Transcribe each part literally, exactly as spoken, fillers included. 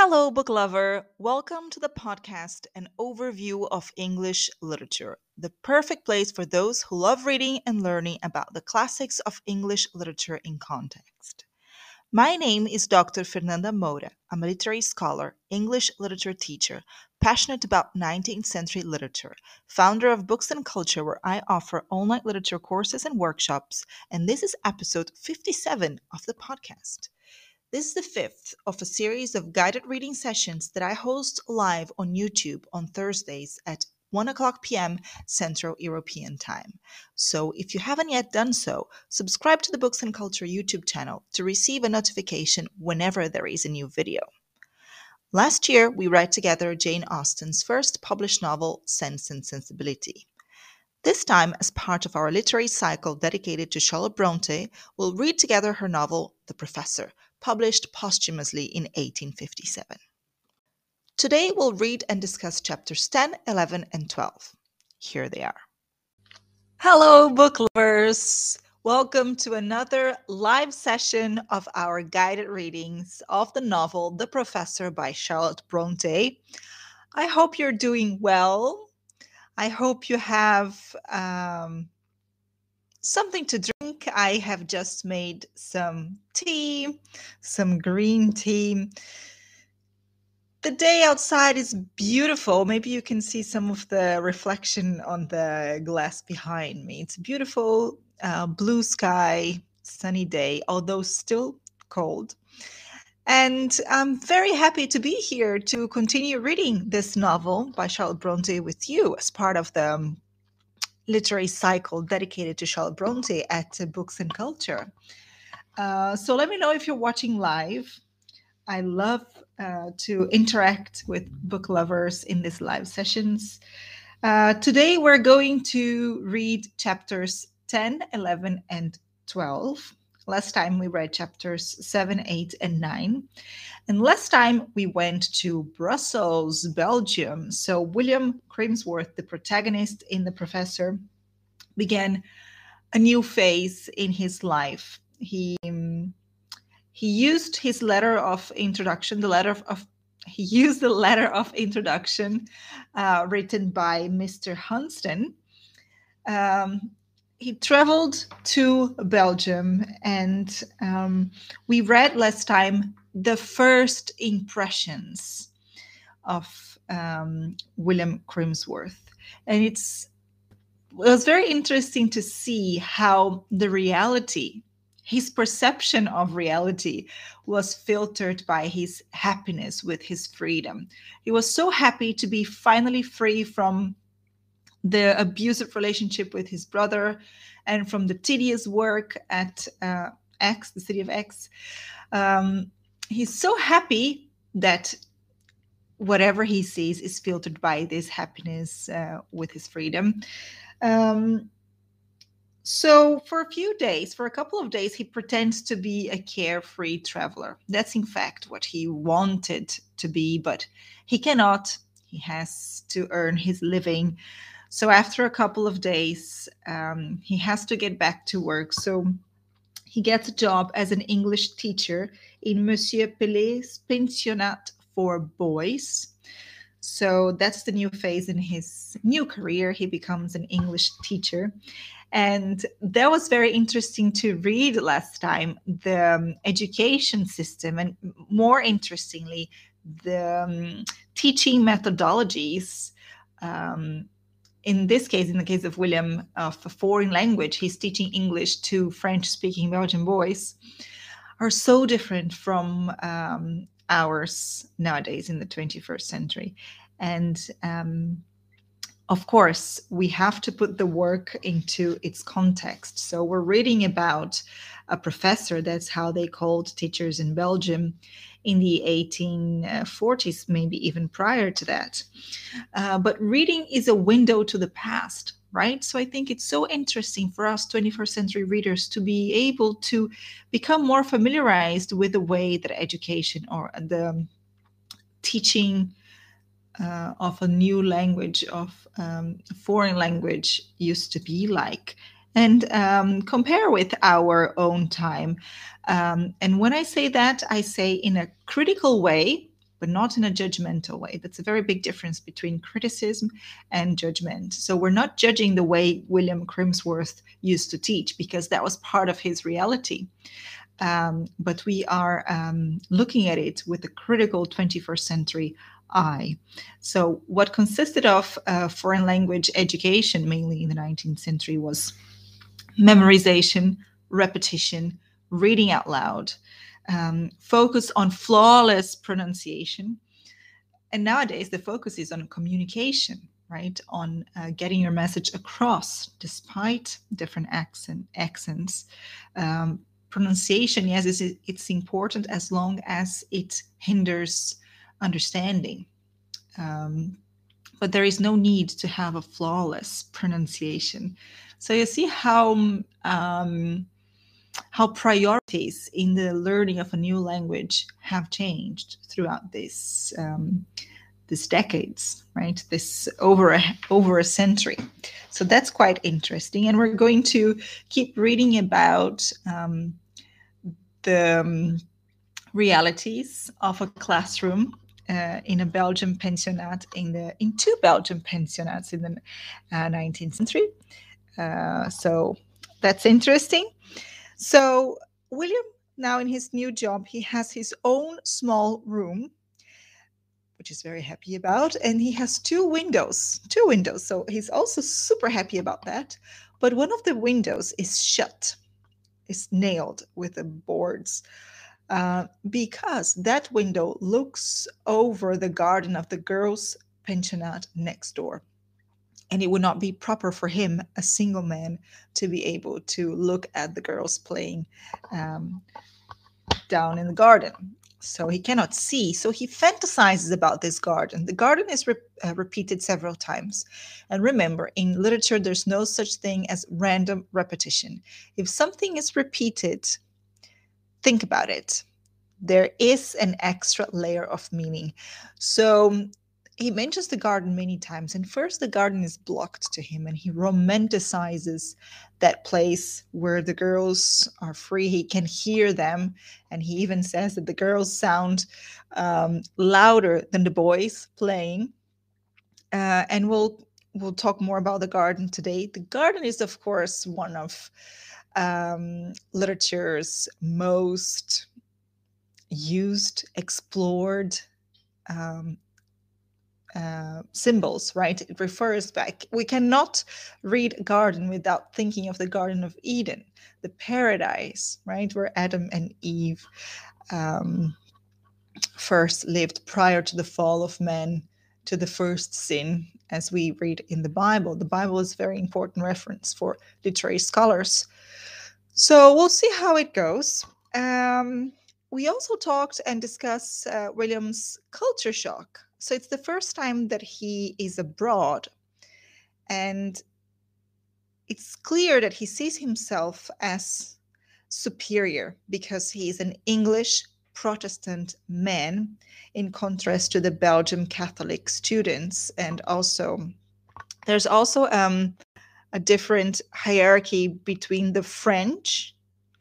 Hello, book lover. Welcome to the podcast, an overview of English literature, the perfect place for those who love reading and learning about the classics of English literature in context. My name is Doctor Fernanda Moura. I'm a literary scholar, English literature teacher, passionate about nineteenth century literature, founder of Books and Culture, where I offer online literature courses and workshops, and this is episode fifty-seven of the podcast. This is the fifth of a series of guided reading sessions that I host live on YouTube on Thursdays at one o'clock p m. Central European Time. So if you haven't yet done so, subscribe to the Books and Culture YouTube channel to receive a notification whenever there is a new video. Last year, we read together Jane Austen's first published novel, Sense and Sensibility. This time, as part of our literary cycle dedicated to Charlotte Bronte, we'll read together her novel, The Professor, published posthumously in eighteen fifty-seven. Today, we'll read and discuss chapters ten, eleven, and twelve. Here they are. Hello, book lovers! Welcome to another live session of our guided readings of the novel, The Professor by Charlotte Bronte. I hope you're doing well. I hope you have um, something to drink. I have just made some tea, some green tea. The day outside is beautiful. Maybe you can see some of the reflection on the glass behind me. It's a beautiful uh, blue sky, sunny day, although still cold. And I'm very happy to be here to continue reading this novel by Charlotte Bronte with you as part of the um, literary cycle dedicated to Charlotte Bronte at uh, Books and Culture. Uh, so let me know if you're watching live. I love uh, to interact with book lovers in these live sessions. Uh, today we're going to read chapters ten, eleven, and twelve. Last time we read chapters seven, eight, and nine. And last time we went to Brussels, Belgium. So William Crimsworth, the protagonist in The Professor, began a new phase in his life. He um, he used his letter of introduction, the letter of, of he used the letter of introduction uh, written by Mister Hunston. Um, he traveled to Belgium, and um, we read last time the first impressions of um, William Crimsworth, and it's it was very interesting to see how the reality, his perception of reality, was filtered by his happiness with his freedom. He was so happy to be finally free from the abusive relationship with his brother and from the tedious work at uh, X, the city of X. Um, he's so happy that whatever he sees is filtered by this happiness uh, with his freedom. Um, so for a few days, for a couple of days, he pretends to be a carefree traveler. That's in fact what he wanted to be, but he cannot. He has to earn his living. So after a couple of days, um, he has to get back to work. So he gets a job as an English teacher in Monsieur Pelet's pensionnat for boys. So that's the new phase in his new career. He becomes an English teacher. And that was very interesting to read last time, the um, education system, and more interestingly, the um, teaching methodologies. Um, in this case, in the case of William, of a foreign language, he's teaching English to French-speaking Belgian boys, are so different from um, ours nowadays in the twenty-first century. And um, of course, we have to put the work into its context. So we're reading about a professor, that's how they called teachers in Belgium in the eighteen forties, maybe even prior to that. Uh, but reading is a window to the past, right? So I think it's so interesting for us twenty-first century readers to be able to become more familiarized with the way that education or the teaching uh, of a new language, of um, a foreign language used to be like, and um, compare with our own time. Um, and when I say that, I say in a critical way, but not in a judgmental way. That's a very big difference between criticism and judgment. So we're not judging the way William Crimsworth used to teach, because that was part of his reality. Um, but we are um, looking at it with a critical twenty-first century eye. So what consisted of uh, foreign language education mainly in the nineteenth century was memorization, repetition, reading out loud, um, focus on flawless pronunciation. And nowadays, the focus is on communication, right? On uh, getting your message across despite different accent accents. Um, pronunciation, yes, it's, it's important as long as it hinders understanding. Um, but there is no need to have a flawless pronunciation. So you see how um, how priorities in the learning of a new language have changed throughout this um, this decades, right? This over a, over a century. So that's quite interesting, and we're going to keep reading about um, the um, realities of a classroom uh, in a Belgian pensionat in the in two Belgian pensionats in the uh, nineteenth century. Uh, so that's interesting. So William, now in his new job, he has his own small room, which he's very happy about, and he has two windows, two windows. So he's also super happy about that. But one of the windows is shut, is nailed with the boards. Uh, because that window looks over the garden of the girls' pensionat next door. And it would not be proper for him, a single man, to be able to look at the girls playing um, down in the garden. So he cannot see. So he fantasizes about this garden. The garden is re- uh, repeated several times. And remember, in literature, there's no such thing as random repetition. If something is repeated, think about it. There is an extra layer of meaning. So he mentions the garden many times, and first the garden is blocked to him, and he romanticizes that place where the girls are free. He can hear them, and he even says that the girls sound um, louder than the boys playing. Uh, and we'll we'll talk more about the garden today. The garden is, of course, one of um, literature's most used, explored um, uh, symbols, right? It refers back. We cannot read garden without thinking of the Garden of Eden, the paradise, right, where Adam and Eve um, first lived prior to the fall of man, to the first sin, as we read in the Bible. The Bible is a very important reference for literary scholars. So we'll see how it goes. Um, we also talked and discussed uh, William's culture shock. So it's the first time that he is abroad. And it's clear that he sees himself as superior because he is an English Protestant man, in contrast to the Belgian Catholic students. And also, there's also um, a different hierarchy between the French,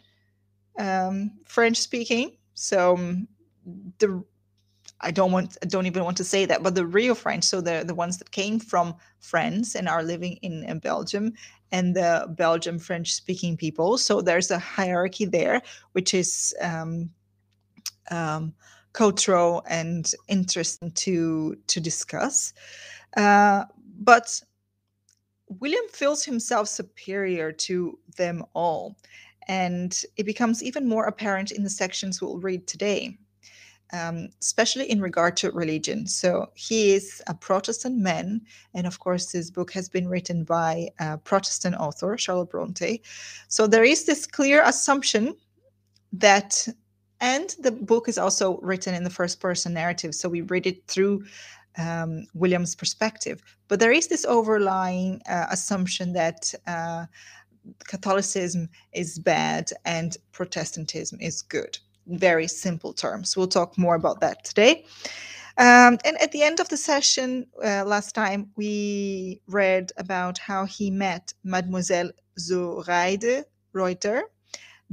um, French speaking. So um, the I don't want I don't even want to say that, but the real French, so the the ones that came from France and are living in, in Belgium, and the Belgian French speaking people. So there's a hierarchy there, which is um, um, cultural and interesting to to discuss. Uh, but William feels himself superior to them all, and it becomes even more apparent in the sections we'll read today. Um, especially in regard to religion. So he is a Protestant man, and of course, this book has been written by a Protestant author, Charlotte Bronte. So there is this clear assumption that, and the book is also written in the first person narrative, so we read it through um, William's perspective. But there is this overlying uh, assumption that uh, Catholicism is bad and Protestantism is good. Very simple terms. We'll talk more about that today. Um, and at the end of the session uh, last time, we read about how he met Mademoiselle Zoraide Reuter,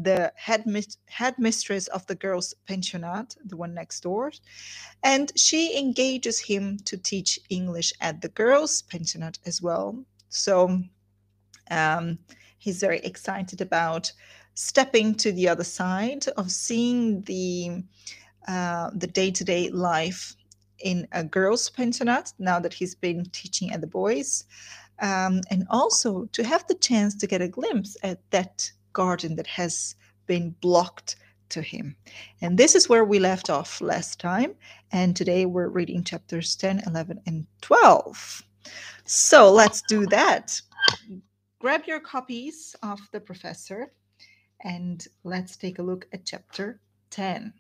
the headmis- headmistress of the girls' pensionat, the one next door, and she engages him to teach English at the girls' pensionat as well. So um, he's very excited about stepping to the other side of seeing the uh, the day-to-day life in a girls' pensionat now that he's been teaching at the boys, um, and also to have the chance to get a glimpse at that garden that has been blocked to him. And this is where we left off last time. And today we're reading chapters ten, eleven, and twelve. So let's do that. Grab your copies of The Professor and let's take a look at chapter ten.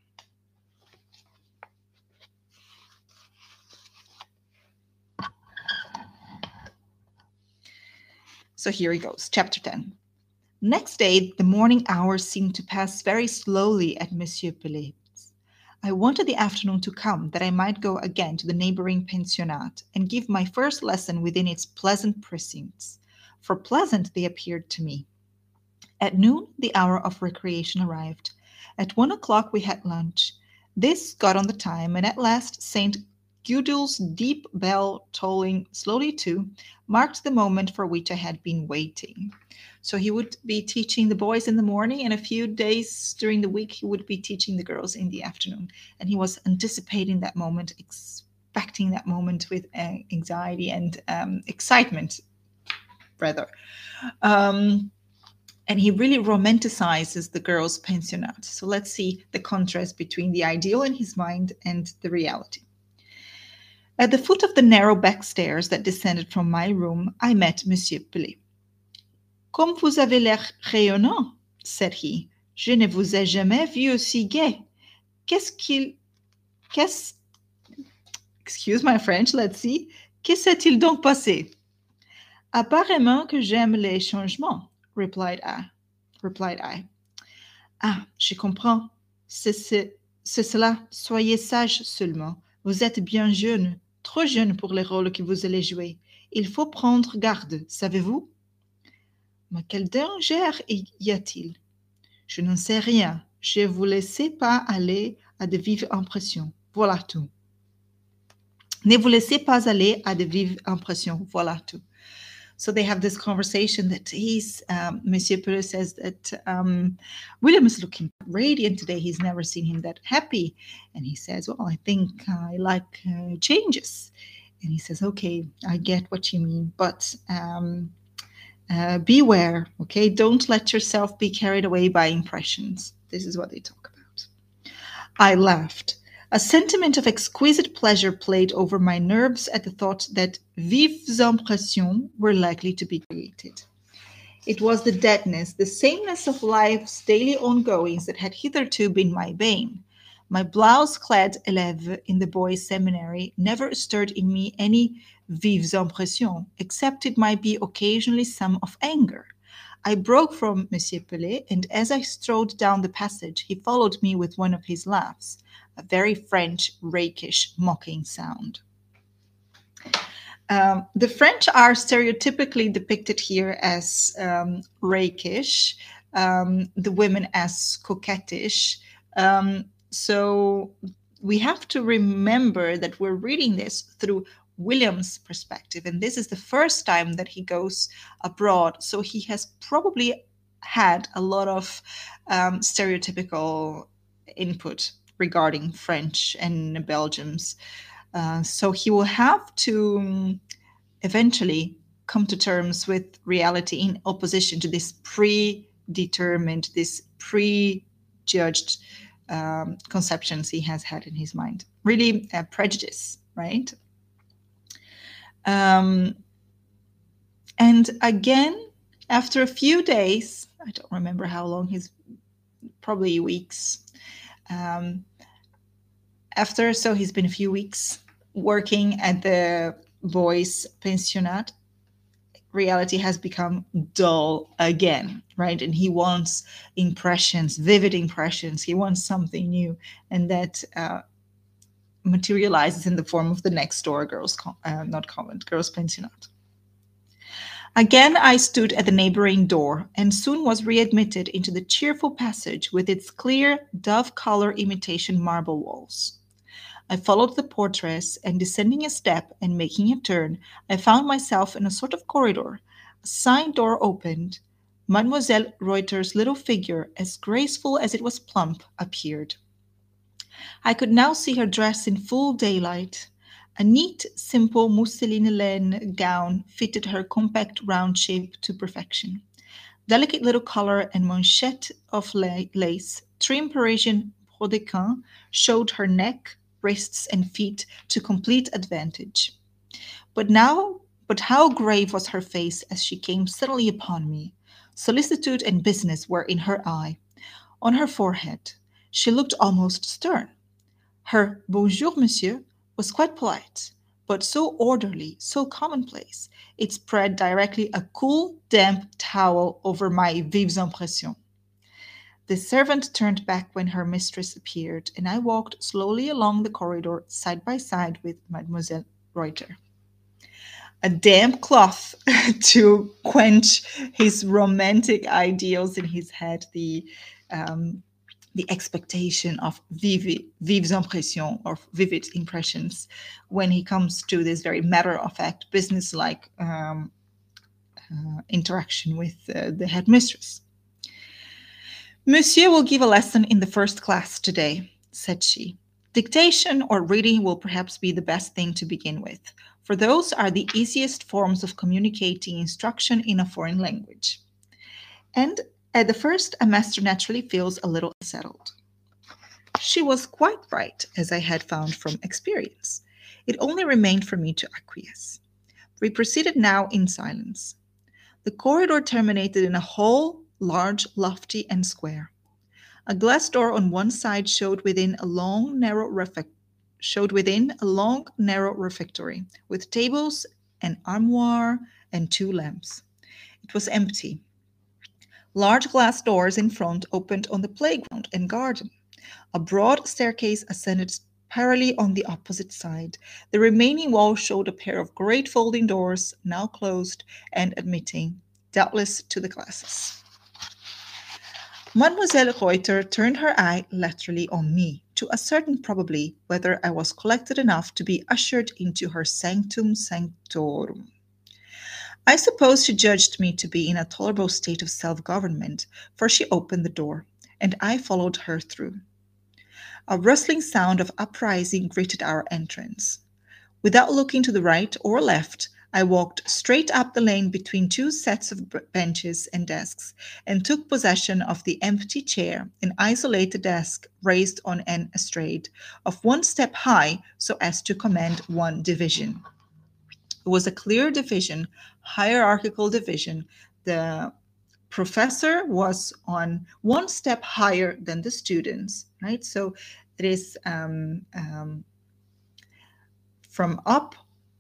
So here he goes, chapter ten. Next day, the morning hours seemed to pass very slowly at Monsieur Pelet's. I wanted the afternoon to come that I might go again to the neighboring pensionnat and give my first lesson within its pleasant precincts, for pleasant they appeared to me. At noon, the hour of recreation arrived. At one o'clock we had lunch. This got on the time, and at last Saint Gudul's deep bell, tolling slowly too, marked the moment for which I had been waiting. So he would be teaching the boys in the morning, and a few days during the week he would be teaching the girls in the afternoon. And he was anticipating that moment, expecting that moment with uh, anxiety and um, excitement, rather. Um, and he really romanticizes the girls' pensionnat. So let's see the contrast between the ideal in his mind and the reality. At the foot of the narrow back stairs that descended from my room, I met Monsieur Pelet. Comme vous avez l'air rayonnant, said he. Je ne vous ai jamais vu aussi gai. Qu'est-ce qu'il... Qu'est-ce... Excuse my French, let's see. Que s'est-il donc passé? Apparemment que j'aime les changements, replied I. Replied I. Ah, je comprends. C'est, c'est, c'est cela. Soyez sage seulement. Vous êtes bien jeune, trop jeune pour les rôles que vous allez jouer. Il faut prendre garde, savez-vous? Mais quel danger y a-t-il? Je n'en sais rien. Je ne vous laissez pas aller à de vives impressions. Voilà tout. Ne vous laissez pas aller à de vives impressions. Voilà tout. So they have this conversation that he's, um, Monsieur Pelet says that um, William is looking radiant today. He's never seen him that happy. And he says, well, I think I like uh, changes. And he says, okay, I get what you mean, but um, uh, beware, okay? Don't let yourself be carried away by impressions. This is what they talk about. I laughed. A sentiment of exquisite pleasure played over my nerves at the thought that vives impressions were likely to be created. It was the deadness, the sameness of life's daily ongoings that had hitherto been my bane. My blouse-clad élève in the boys' seminary never stirred in me any vives impressions, except it might be occasionally some of anger. I broke from Monsieur Pelet, and as I strode down the passage, he followed me with one of his laughs, a very French, rakish, mocking sound. Um, the French are stereotypically depicted here as um, rakish, um, the women as coquettish. Um, so we have to remember that we're reading this through William's perspective, and this is the first time that he goes abroad. So he has probably had a lot of um, stereotypical input regarding French and Belgians. Uh, so he will have to um, eventually come to terms with reality in opposition to this predetermined, this prejudged um, conceptions he has had in his mind. Really a prejudice, right? Um, and again, after a few days, I don't remember how long, he's probably weeks. Um, after, so he's been a few weeks working at the boys' pensionnat. Reality has become dull again, right? And he wants impressions, vivid impressions. He wants something new, and that uh, materializes in the form of the next door girls, uh, not convent, girls' pensionnat. Again, I stood at the neighboring door and soon was readmitted into the cheerful passage with its clear, dove color imitation marble walls. I followed the portress, and descending a step and making a turn, I found myself in a sort of corridor. A side door opened. Mademoiselle Reuter's little figure, as graceful as it was plump, appeared. I could now see her dress in full daylight. A neat, simple mousseline laine gown fitted her compact round shape to perfection. Delicate little collar and manchette of la- lace, trim Parisian brodequin, showed her neck, wrists, and feet to complete advantage. But now, but how grave was her face as she came suddenly upon me! Solicitude and business were in her eye. On her forehead, she looked almost stern. Her "Bonjour, monsieur" was quite polite, but so orderly, so commonplace, it spread directly a cool, damp towel over my vives impressions. The servant turned back when her mistress appeared, and I walked slowly along the corridor side by side with Mademoiselle Reuter. A damp cloth to quench his romantic ideals in his head, the um, the expectation of vivid, vives impressions or vivid impressions when he comes to this very matter of fact, business like um, uh, interaction with uh, the headmistress. Monsieur will give a lesson in the first class today, said she. Dictation or reading will perhaps be the best thing to begin with, for those are the easiest forms of communicating instruction in a foreign language. And at the first, a master naturally feels a little unsettled. She was quite right, as I had found from experience. It only remained for me to acquiesce. We proceeded now in silence. The corridor terminated in a hall, large, lofty, and square. A glass door on one side showed within a long, narrow refec- showed within a long, narrow refectory, with tables, an armoire, and two lamps. It was empty. Large glass doors in front opened on the playground and garden. A broad staircase ascended spirally on the opposite side. The remaining wall showed a pair of great folding doors, now closed and admitting, doubtless, to the classes. Mademoiselle Reuter turned her eye laterally on me, to ascertain probably whether I was collected enough to be ushered into her sanctum sanctorum. I suppose she judged me to be in a tolerable state of self government, for she opened the door, and I followed her through. A rustling sound of uprising greeted our entrance. Without looking to the right or left, I walked straight up the lane between two sets of b- benches and desks and took possession of the empty chair, an isolated desk raised on an estrade of one step high so as to command one division. It was a clear division, hierarchical division. The professor was on one step higher than the students, right? So it is um, um, from up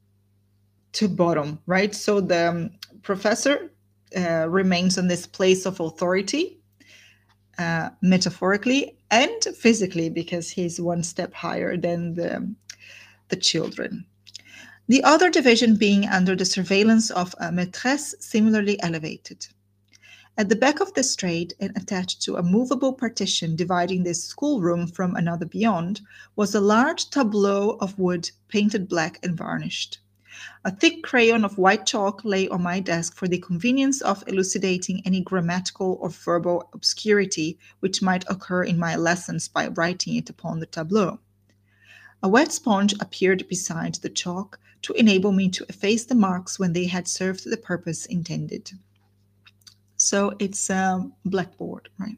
to bottom, right? So the um, professor uh, remains on this place of authority, uh, metaphorically and physically, because he's one step higher than the, the children. The other division being under the surveillance of a maîtresse similarly elevated. At the back of the straight and attached to a movable partition dividing this schoolroom from another beyond was a large tableau of wood painted black and varnished. A thick crayon of white chalk lay on my desk for the convenience of elucidating any grammatical or verbal obscurity which might occur in my lessons by writing it upon the tableau. A wet sponge appeared beside the chalk to enable me to efface the marks when they had served the purpose intended. So it's a blackboard, right?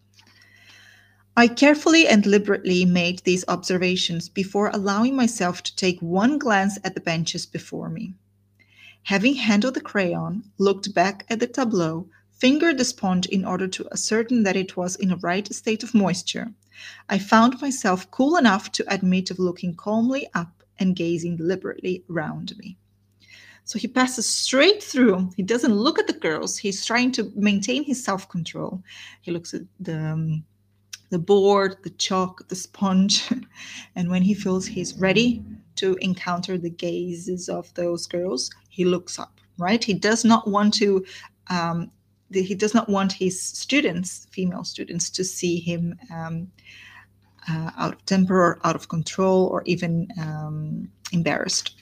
I carefully and deliberately made these observations before allowing myself to take one glance at the benches before me. Having handled the crayon, looked back at the tableau, fingered the sponge in order to ascertain that it was in a right state of moisture, I found myself cool enough to admit of looking calmly up and gazing deliberately round me. So he passes straight through. He doesn't look at the girls. He's trying to maintain his self control. He looks at the, um, the board, the chalk, the sponge. And when he feels he's ready to encounter the gazes of those girls, he looks up. right? He does not want to. Um, he does not want his students, female students, to see him um, uh, out of temper or out of control or even um, embarrassed.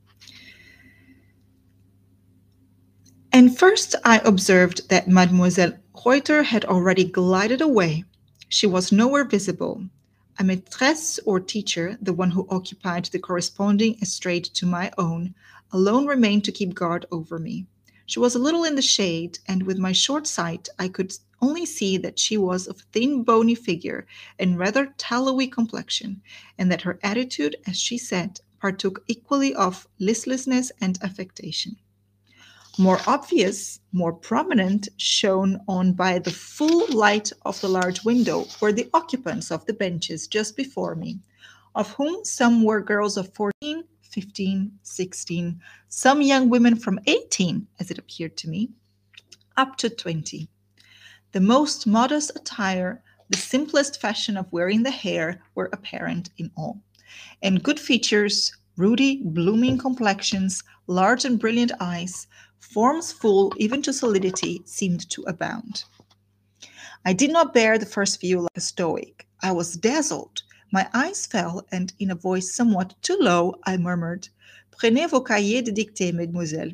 And first I observed that Mademoiselle Reuter had already glided away. She was nowhere visible. A maîtresse or teacher, the one who occupied the corresponding estrade to my own, alone remained to keep guard over me. She was a little in the shade, and with my short sight I could only see that she was of thin, bony figure and rather tallowy complexion, and that her attitude, as she sat, partook equally of listlessness and affectation. More obvious, more prominent, shone on by the full light of the large window, were the occupants of the benches just before me, of whom some were girls of fourteen, fifteen, sixteen, some young women from eighteen, as it appeared to me, up to twenty. The most modest attire, the simplest fashion of wearing the hair were apparent in all. And good features, ruddy, blooming complexions, large and brilliant eyes, forms full even to solidity, seemed to abound. I did not bear the first view like a stoic. I was dazzled. My eyes fell, and in a voice somewhat too low, I murmured, Prenez vos cahiers de dictée, mesdemoiselles.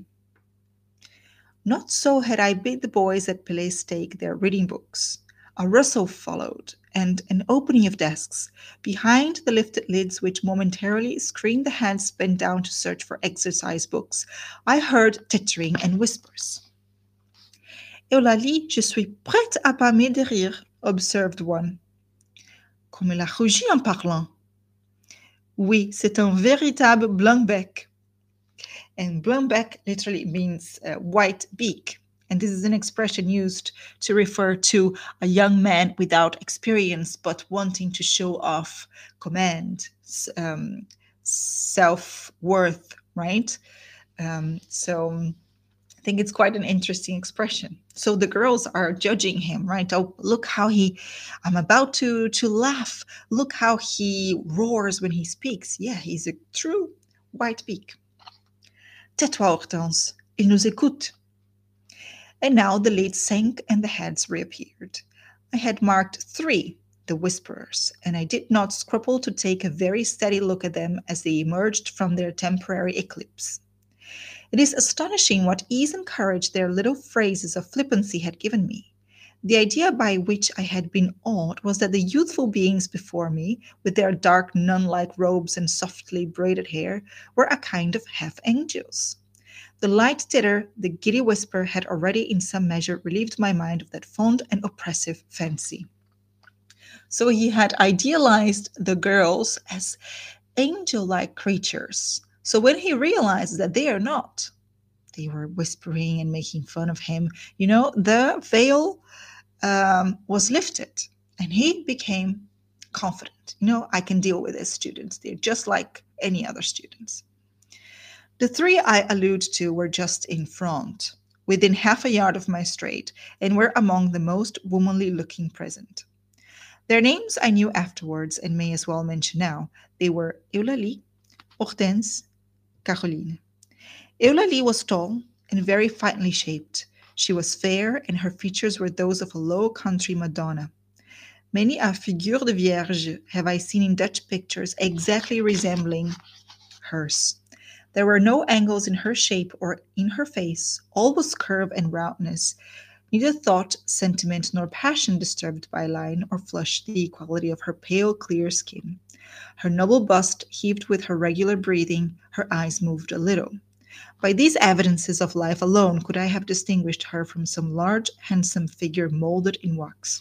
Not so had I bid the boys at Palais take their reading books. A rustle followed, and an opening of desks, behind the lifted lids which momentarily screened the hands bent down to search for exercise books. I heard tittering and whispers. Eulalie, je suis prête à pâmer de rire, observed one. Comme elle a rougi en parlant. Oui, c'est un véritable blanc-bec. And blanc-bec literally means uh, white beak. And this is an expression used to refer to a young man without experience but wanting to show off command, um, self-worth, right? Um, so I think it's quite an interesting expression. So the girls are judging him, right? Oh, look how he, I'm about to, to laugh. Look how he roars when he speaks. Yeah, he's a true white beak. Tais-toi, Hortense, il nous écoute. And now the lids sank and the heads reappeared. I had marked three, the whisperers, and I did not scruple to take a very steady look at them as they emerged from their temporary eclipse. It is astonishing what ease and courage their little phrases of flippancy had given me. The idea by which I had been awed was that the youthful beings before me, with their dark nun-like robes and softly braided hair, were a kind of half-angels. The light titter, the giddy whisper, had already in some measure relieved my mind of that fond and oppressive fancy. So he had idealized the girls as angel-like creatures. So when he realized that they are not, they were whispering and making fun of him, you know, the veil um, was lifted and he became confident. You know, I can deal with these students. They're just like any other students. The three I allude to were just in front, within half a yard of my straight, and were among the most womanly looking present. Their names I knew afterwards and may as well mention now. They were Eulalie, Hortense, Caroline. Eulalie was tall and very finely shaped. She was fair, and her features were those of a low country Madonna. Many a figure de Vierge have I seen in Dutch pictures exactly resembling hers. There were no angles in her shape or in her face. All was curve and roundness. Neither thought, sentiment, nor passion disturbed by line or flush the equality of her pale, clear skin. Her noble bust heaved with her regular breathing. Her eyes moved a little. By these evidences of life alone could I have distinguished her from some large, handsome figure molded in wax.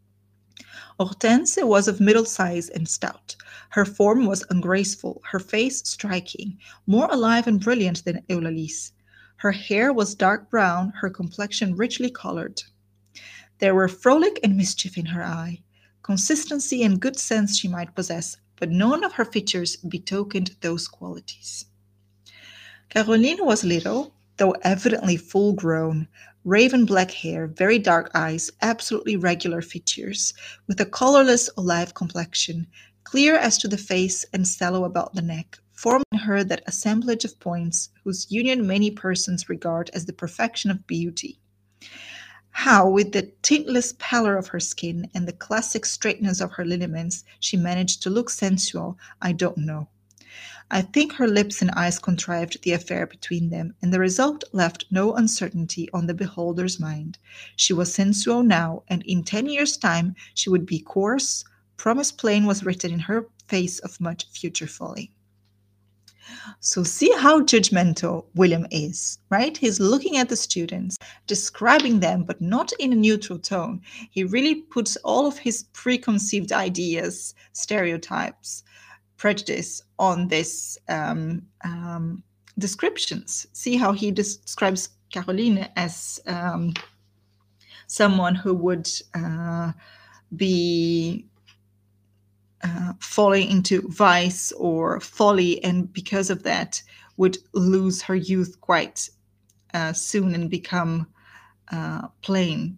Hortense was of middle size and stout. Her form was ungraceful, her face striking, more alive and brilliant than Eulalie's. Her hair was dark brown, her complexion richly colored. There were frolic and mischief in her eye. Consistency and good sense she might possess, but none of her features betokened those qualities. Caroline was little, though evidently full grown, raven black hair, very dark eyes, absolutely regular features, with a colorless olive complexion, clear as to the face and sallow about the neck, forming in her that assemblage of points whose union many persons regard as the perfection of beauty. How, with the tintless pallor of her skin and the classic straightness of her lineaments, she managed to look sensual, I don't know. I think her lips and eyes contrived the affair between them, and the result left no uncertainty on the beholder's mind. She was sensual now, and in ten years' time she would be coarse. Promise plain was written in her face of much future folly. So see how judgmental William is, right? He's looking at the students, describing them, but not in a neutral tone. He really puts all of his preconceived ideas, stereotypes, prejudice on this um, um, descriptions. See how he describes Caroline as um, someone who would uh, be uh, falling into vice or folly, and because of that would lose her youth quite uh, soon and become uh, plain.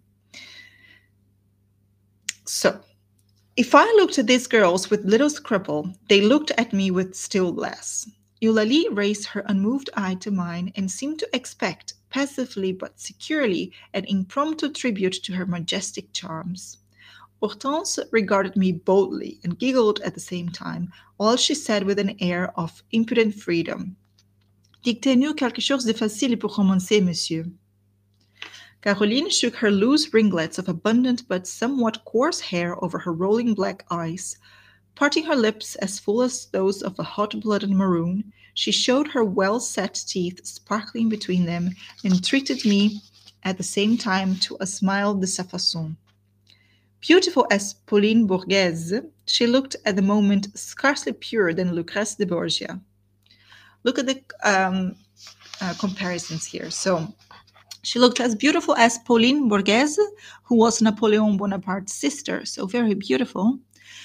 So, if I looked at these girls with little scruple, they looked at me with still less. Eulalie raised her unmoved eye to mine and seemed to expect, passively but securely, an impromptu tribute to her majestic charms. Hortense regarded me boldly and giggled at the same time, while she said with an air of impudent freedom, "Dictez-nous quelque chose de facile pour commencer, monsieur." Caroline shook her loose ringlets of abundant but somewhat coarse hair over her rolling black eyes. Parting her lips as full as those of a hot-blooded maroon, she showed her well-set teeth sparkling between them, and treated me at the same time to a smile de sa façon. Beautiful as Pauline Borghese, she looked at the moment scarcely purer than Lucrèce de Borgia. Look at the um, uh, comparisons here. So, she looked as beautiful as Pauline Borghese, who was Napoleon Bonaparte's sister, so very beautiful,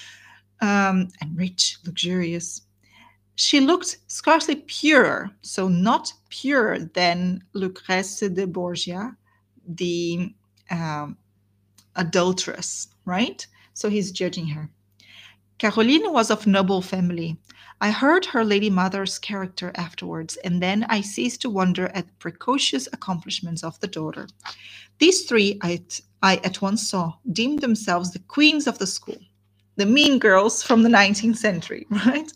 um, and rich, luxurious. She looked scarcely purer, so not purer than Lucrèce de Borgia, the um, adulteress, right? So he's judging her. Caroline was of noble family. I heard her lady mother's character afterwards, and then I ceased to wonder at the precocious accomplishments of the daughter. These three, I, I at once saw, deemed themselves the queens of the school, the mean girls from the nineteenth century, right?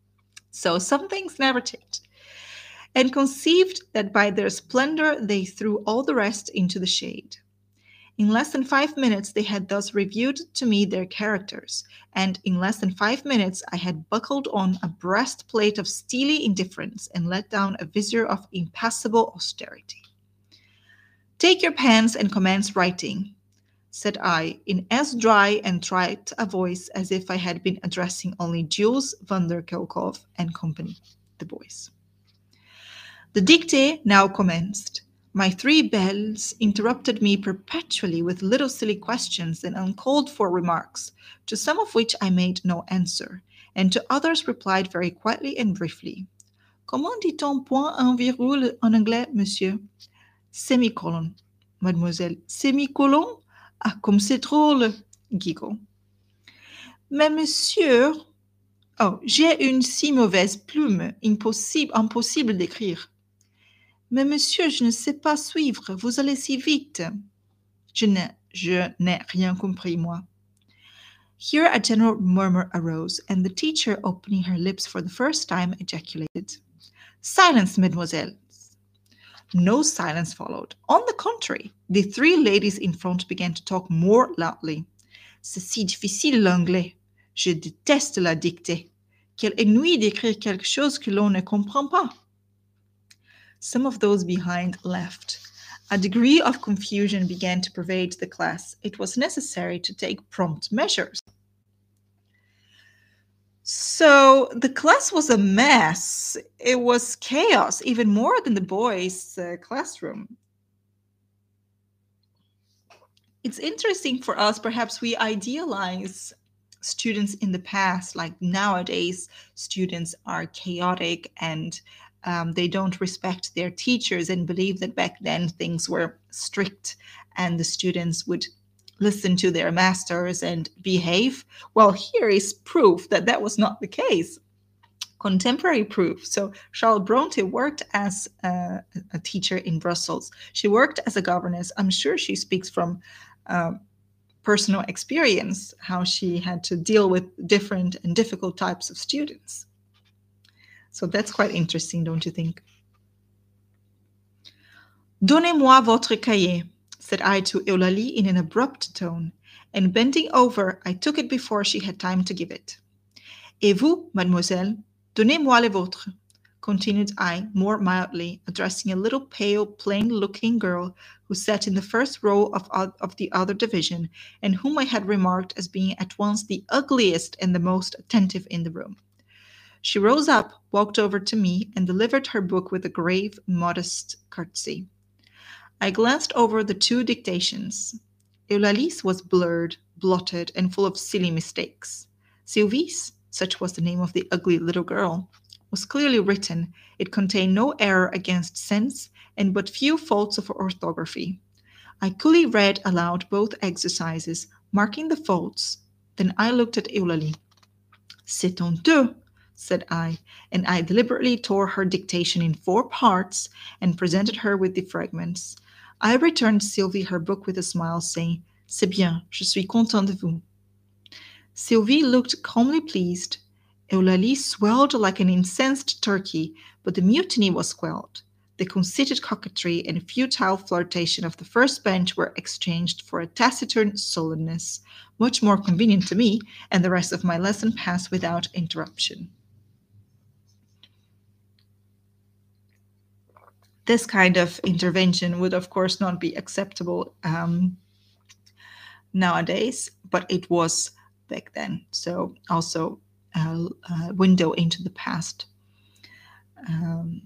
So some things never changed, and conceived that by their splendor they threw all the rest into the shade. In less than five minutes, they had thus reviewed to me their characters, and in less than five minutes, I had buckled on a breastplate of steely indifference and let down a visor of impassible austerity. "Take your pens and commence writing," said I, in as dry and trite a voice as if I had been addressing only Jules van der Kelkhoff and company, the boys. The dictée now commenced. My three belles interrupted me perpetually with little silly questions and uncalled-for remarks, to some of which I made no answer, and to others replied very quietly and briefly. "Comment dit-on point un virgule en anglais, monsieur?" "Semicolon, mademoiselle." "Semicolon? Ah, comme c'est drôle!" Giggle. "Mais monsieur..." "Oh, j'ai une si mauvaise plume, impossible, impossible d'écrire." "Mais monsieur, je ne sais pas suivre, vous allez si vite." Je n'ai, je n'ai rien compris, moi. Here a general murmur arose, and the teacher, opening her lips for the first time, ejaculated, "Silence, mesdemoiselles." No silence followed. On the contrary, the three ladies in front began to talk more loudly. "C'est si difficile l'anglais. Je déteste la dictée. Quel ennui d'écrire quelque chose que l'on ne comprend pas." Some of those behind laughed. A degree of confusion began to pervade the class. It was necessary to take prompt measures. So the class was a mess. It was chaos, even more than the boys' uh, classroom. It's interesting for us, perhaps we idealize students in the past, like nowadays students are chaotic and um, they don't respect their teachers, and believe that back then things were strict and the students would listen to their masters and behave. Well, here is proof that that was not the case. Contemporary proof. So Charlotte Bronte worked as a, a teacher in Brussels. She worked as a governess. I'm sure she speaks from uh, personal experience, how she had to deal with different and difficult types of students. So that's quite interesting, don't you think? Donnez-moi votre cahier, said I to Eulalie in an abrupt tone, and bending over, I took it before she had time to give it. Et vous, mademoiselle, donnez-moi le vôtre, continued I more mildly, addressing a little pale, plain-looking girl who sat in the first row of, of the other division, and whom I had remarked as being at once the ugliest and the most attentive in the room. She rose up, walked over to me, and delivered her book with a grave, modest curtsy. I glanced over the two dictations. Eulalie's was blurred, blotted, and full of silly mistakes. Sylvie's, such was the name of the ugly little girl, was clearly written. It contained no error against sense and but few faults of orthography. I coolly read aloud both exercises, marking the faults. Then I looked at Eulalie. C'est honteux, said I, and I deliberately tore her dictation in four parts and presented her with the fragments. I returned Sylvie her book with a smile, saying, C'est bien, je suis content de vous. Sylvie looked calmly pleased. Eulalie swelled like an incensed turkey, but the mutiny was quelled. The conceited coquetry and futile flirtation of the first bench were exchanged for a taciturn sullenness, much more convenient to me, and the rest of my lesson passed without interruption. This kind of intervention would, of course, not be acceptable um, nowadays, but it was back then. So also a, a window into the past. Um,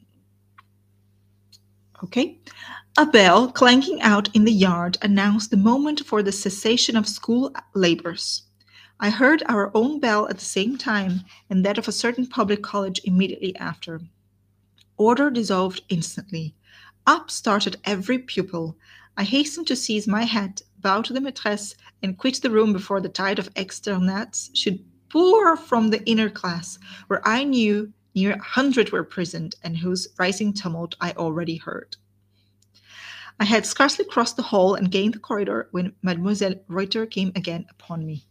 okay. A bell clanking out in the yard announced the moment for the cessation of school labors. I heard our own bell at the same time, and that of a certain public college immediately after. Order dissolved instantly. Up started every pupil. I hastened to seize my hat, bow to the maîtresse, and quit the room before the tide of externats should pour from the inner class, where I knew near a hundred were present, and whose rising tumult I already heard. I had scarcely crossed the hall and gained the corridor when Mademoiselle Reuter came again upon me.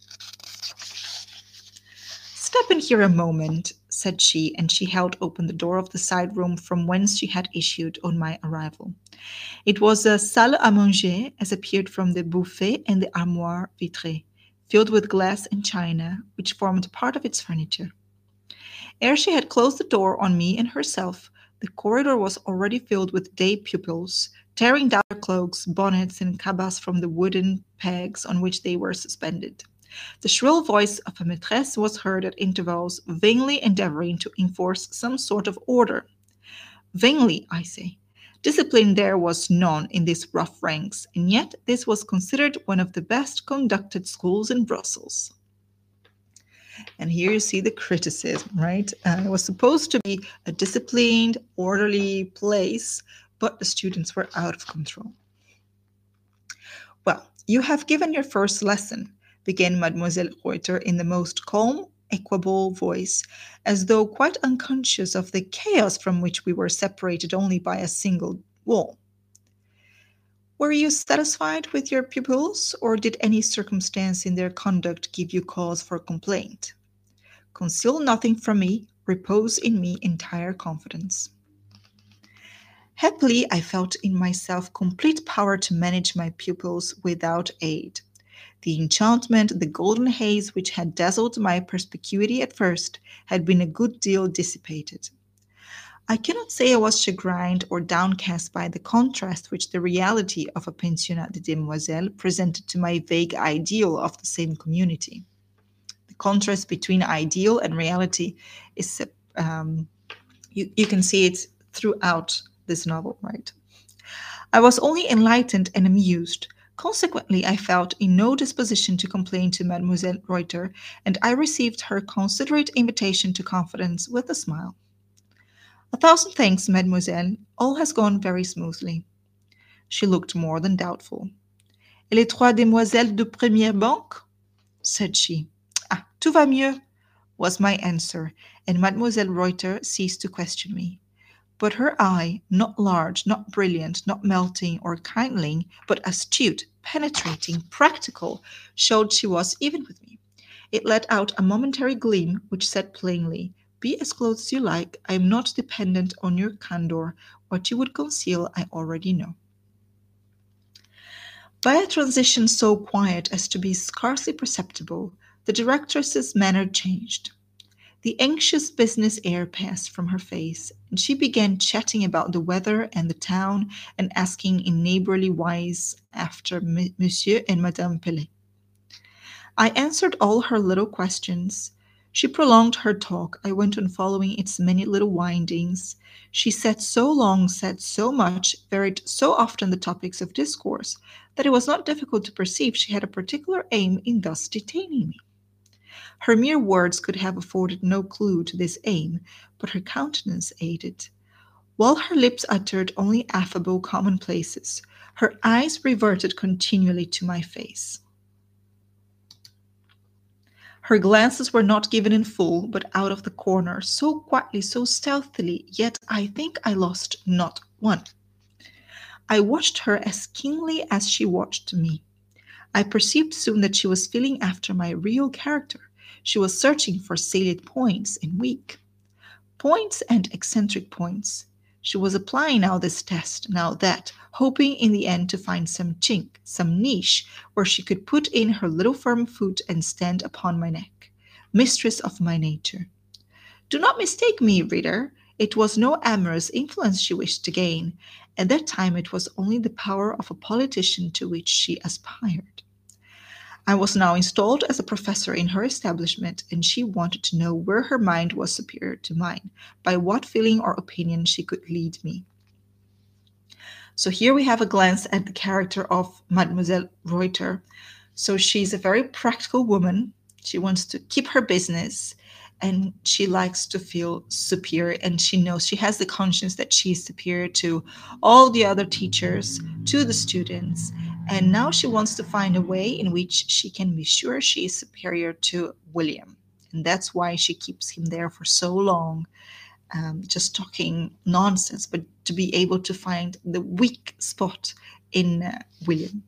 Step in here a moment, said she, and she held open the door of the side room from whence she had issued on my arrival. It was a salle à manger, as appeared from the buffet and the armoire vitrée, filled with glass and china, which formed part of its furniture. Ere she had closed the door on me and herself, the corridor was already filled with day pupils, tearing down their cloaks, bonnets, and cabas from the wooden pegs on which they were suspended. The shrill voice of a maîtresse was heard at intervals, vainly endeavoring to enforce some sort of order. Vainly, I say. Discipline there was none in these rough ranks, and yet this was considered one of the best conducted schools in Brussels. And here you see the criticism, right? Uh, it was supposed to be a disciplined, orderly place, but the students were out of control. Well, you have given your first lesson, began Mademoiselle Reuter in the most calm, equable voice, as though quite unconscious of the chaos from which we were separated only by a single wall. Were you satisfied with your pupils, or did any circumstance in their conduct give you cause for complaint? Conceal nothing from me, repose in me entire confidence. Happily, I felt in myself complete power to manage my pupils without aid. The enchantment, the golden haze which had dazzled my perspicuity at first, had been a good deal dissipated. I cannot say I was chagrined or downcast by the contrast which the reality of a pensionnat de demoiselles presented to my vague ideal of the same community. The contrast between ideal and reality is, um, you, you can see it throughout this novel, right? I was only enlightened and amused. Consequently, I felt in no disposition to complain to Mademoiselle Reuter, and I received her considerate invitation to confidence with a smile. A thousand thanks, mademoiselle. All has gone very smoothly. She looked more than doubtful. Et les trois demoiselles de première banque? Said she. Ah, tout va mieux. was my answer, and Mademoiselle Reuter ceased to question me. But her eye, not large, not brilliant, not melting or kindling, but astute, penetrating, practical, showed she was even with me. It let out a momentary gleam which said plainly, "Be as close as you like, I am not dependent on your candor. What you would conceal, I already know." By a transition so quiet as to be scarcely perceptible, the directress's manner changed. The anxious business air passed from her face, and she began chatting about the weather and the town and asking in neighborly wise after M- Monsieur and Madame Pelet. I answered all her little questions. She prolonged her talk. I went on following its many little windings. She said so long, said so much, varied so often the topics of discourse, that it was not difficult to perceive she had a particular aim in thus detaining me. Her mere words could have afforded no clue to this aim, but her countenance aided. While her lips uttered only affable commonplaces, her eyes reverted continually to my face. Her glances were not given in full, but out of the corner, so quietly, so stealthily, yet I think I lost not one. I watched her as keenly as she watched me. I perceived soon that she was feeling after my real character. She was searching for salient points and weak points and eccentric points. She was applying now this test, now that, hoping in the end to find some chink, some niche, where she could put in her little firm foot and stand upon my neck, mistress of my nature. Do not mistake me, reader. It was no amorous influence she wished to gain. At that time it was only the power of a politician to which she aspired. I was now installed as a professor in her establishment, and she wanted to know where her mind was superior to mine, by what feeling or opinion she could lead me. So here we have a glance at the character of Mademoiselle Reuter. So she's a very practical woman. She wants to keep her business, and she likes to feel superior, and she knows she has the conscience that she is superior to all the other teachers, to the students, and now she wants to find a way in which she can be sure she is superior to William. And that's why she keeps him there for so long, um, just talking nonsense, but to be able to find the weak spot in uh, William.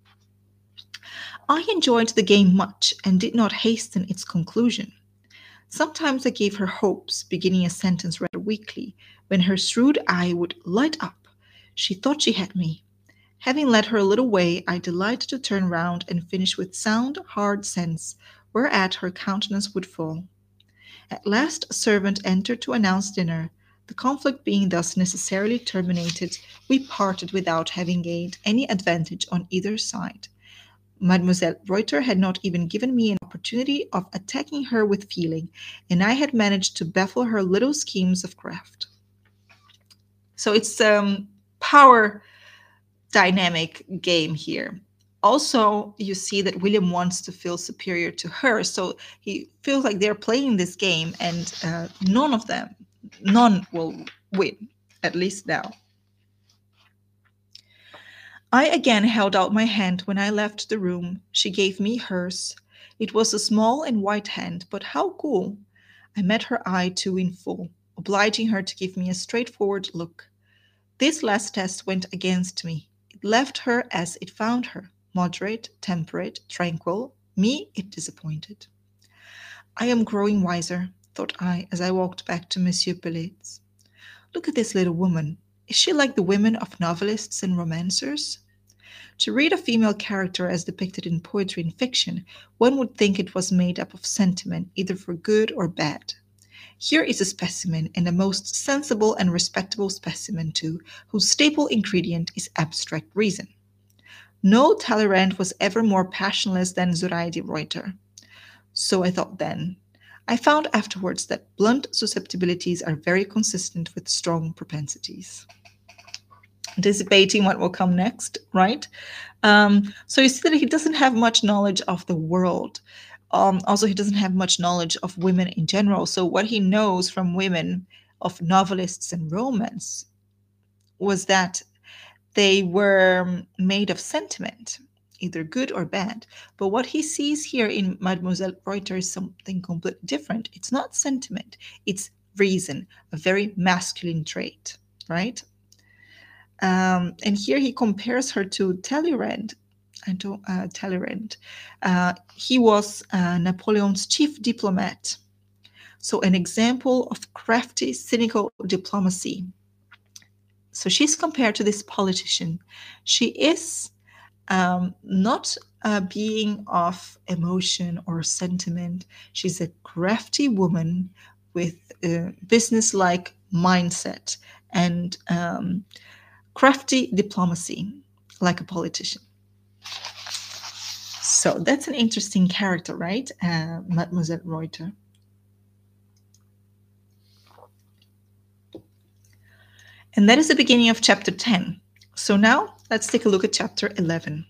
I enjoyed the game much and did not hasten its conclusion. Sometimes I gave her hopes, beginning a sentence rather weakly, when her shrewd eye would light up. She thought she had me. Having led her a little way, I delighted to turn round and finish with sound, hard sense, whereat her countenance would fall. At last a servant entered to announce dinner. The conflict being thus necessarily terminated, we parted without having gained any advantage on either side. Mademoiselle Reuter had not even given me an opportunity of attacking her with feeling, and I had managed to baffle her little schemes of craft. So it's um power dynamic game here. Also, you see that William wants to feel superior to her, so he feels like they're playing this game, and uh, none of them, none will win, at least now. I again held out my hand when I left the room. She gave me hers. It was a small and white hand, but how cool! I met her eye too in full, obliging her to give me a straightforward look. This last test went against me. It left her as it found her, moderate, temperate, tranquil. Me it disappointed. I am growing wiser, thought I, as I walked back to Monsieur Pelet's. Look at this little woman. Is she like the women of novelists and romancers? To read a female character as depicted in poetry and fiction, one would think it was made up of sentiment, either for good or bad. Here is a specimen, and a most sensible and respectable specimen too, whose staple ingredient is abstract reason. No Talleyrand was ever more passionless than Zoraide Reuter. So I thought then. I found afterwards that blunt susceptibilities are very consistent with strong propensities. Anticipating what will come next, right? Um, so you see that he doesn't have much knowledge of the world. Um, also, he doesn't have much knowledge of women in general. So what he knows from women, of novelists and romance, was that they were made of sentiment. either good or bad. But what he sees here in Mademoiselle Reuter is something completely different. It's not sentiment, it's reason, a very masculine trait, right? Um, and here he compares her to Talleyrand. I don't, uh, Talleyrand. Uh, he was uh, Napoleon's chief diplomat. So, an example of crafty, cynical diplomacy. So, she's compared to this politician. She is um, not a being of emotion or sentiment. She's a crafty woman with a business-like mindset and um, crafty diplomacy, like a politician. So that's an interesting character, right? Uh, Mademoiselle Reuter. And that is the beginning of chapter ten. So now let's take a look at chapter eleven.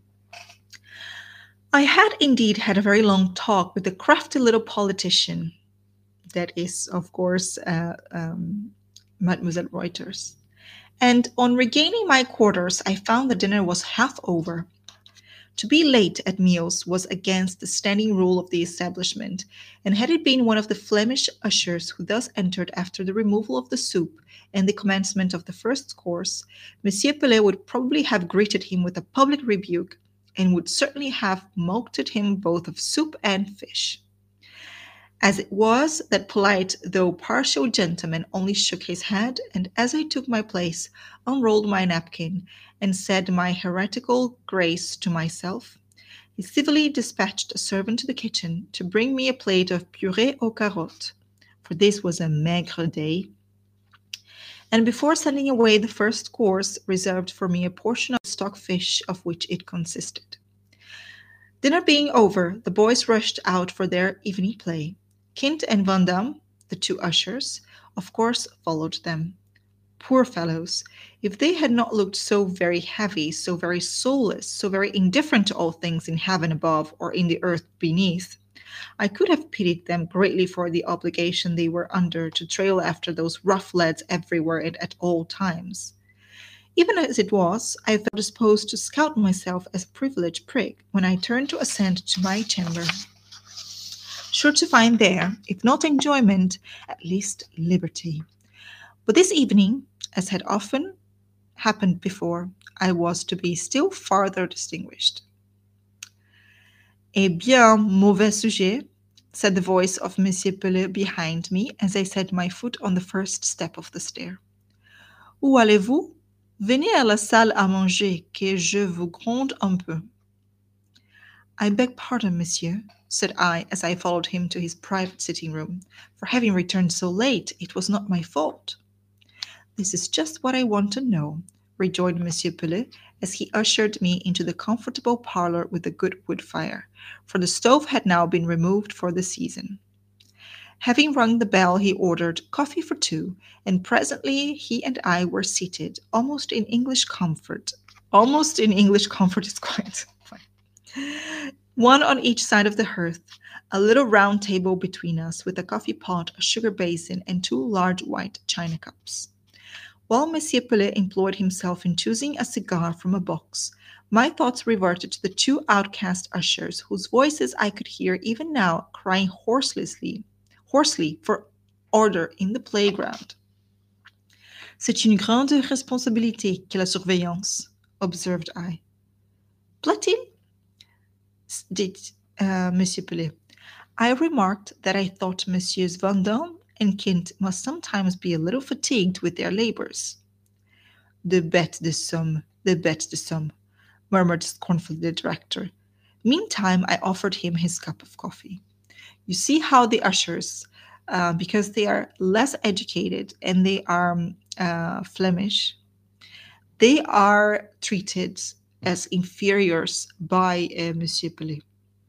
I had indeed had a very long talk with the crafty little politician. That is, of course, uh, um, Mademoiselle Reuters. And on regaining my quarters, I found the dinner was half over. To be late at meals was against the standing rule of the establishment, and had it been one of the Flemish ushers who thus entered after the removal of the soup and the commencement of the first course, Monsieur Pelet would probably have greeted him with a public rebuke, and would certainly have mulcted him both of soup and fish. As it was, that polite though partial gentleman only shook his head, and as I took my place, unrolled my napkin, and said my heretical grace to myself, he civilly dispatched a servant to the kitchen to bring me a plate of purée aux carottes, for this was a maigre day, and before sending away the first course, reserved for me a portion of the stock fish of which it consisted. Dinner being over, the boys rushed out for their evening play. Kint and Vandam, the two ushers, of course followed them. Poor fellows, if they had not looked so very heavy, so very soulless, so very indifferent to all things in heaven above or in the earth beneath, I could have pitied them greatly for the obligation they were under to trail after those rough lads everywhere and at all times. Even as it was, I felt disposed to scout myself as a privileged prig when I turned to ascend to my chamber, sure to find there, if not enjoyment, at least liberty. But this evening, as had often happened before, I was to be still farther distinguished. Eh bien, mauvais sujet, said the voice of Monsieur Pelet behind me as I set my foot on the first step of the stair. Où allez-vous? Venez à la salle à manger, que je vous gronde un peu. I beg pardon, monsieur, said I as I followed him to his private sitting room. For having returned so late, it was not my fault. This is just what I want to know, rejoined Monsieur Pelet, as he ushered me into the comfortable parlor with the good wood fire, for the stove had now been removed for the season. Having rung the bell, he ordered coffee for two, and presently he and I were seated, almost in English comfort. Almost in English comfort is quite fine. One on each side of the hearth, a little round table between us, with a coffee pot, a sugar basin, and two large white china cups. While Monsieur Pelet employed himself in choosing a cigar from a box, my thoughts reverted to the two outcast ushers, whose voices I could hear even now crying hoarsely, hoarsely for order in the playground. C'est une grande responsabilité que la surveillance, observed I. Plaît-il? Did uh, Monsieur Pelet. I remarked that I thought Messieurs Vendôme and Kint must sometimes be a little fatigued with their labors. De bête de somme, de bête de somme, murmured scornfully the director. Meantime, I offered him his cup of coffee. You see how the ushers, uh, because they are less educated and they are uh, Flemish, they are treated as inferiors by uh, Monsieur Pelet.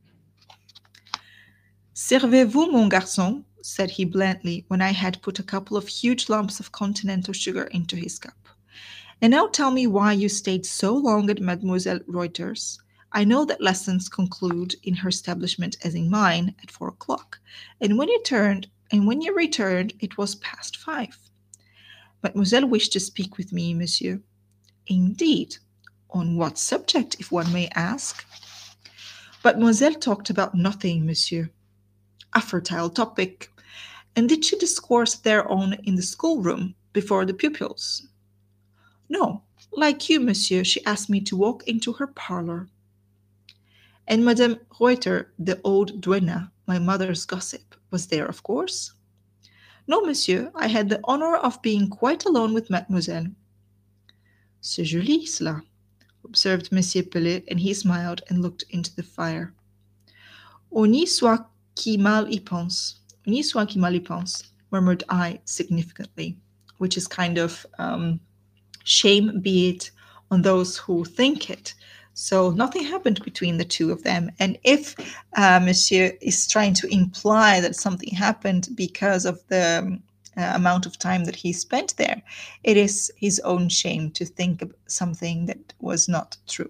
Servez-vous, mon garçon, said he blandly, when I had put a couple of huge lumps of continental sugar into his cup. And now tell me why you stayed so long at Mademoiselle Reuter's. I know that lessons conclude in her establishment as in mine at four o'clock, and when you turned, and when you returned, it was past five. Mademoiselle wished to speak with me, monsieur. Indeed. On what subject, if one may ask? Mademoiselle talked about nothing, monsieur. A fertile topic. And did she discourse thereon in the schoolroom before the pupils? No, like you, monsieur, she asked me to walk into her parlor. And Madame Reuter, the old duenna, my mother's gossip, was there, of course? No, monsieur, I had the honor of being quite alone with mademoiselle. C'est joli, cela, observed Monsieur Pelet, and he smiled and looked into the fire. Honi soit qui mal y pense. Honi soit qui mal y pense, murmured I significantly, which is kind of um, shame be it on those who think it. So nothing happened between the two of them. And if uh, Monsieur is trying to imply that something happened because of the um, uh, amount of time that he spent there, it is his own shame to think of something that was not true.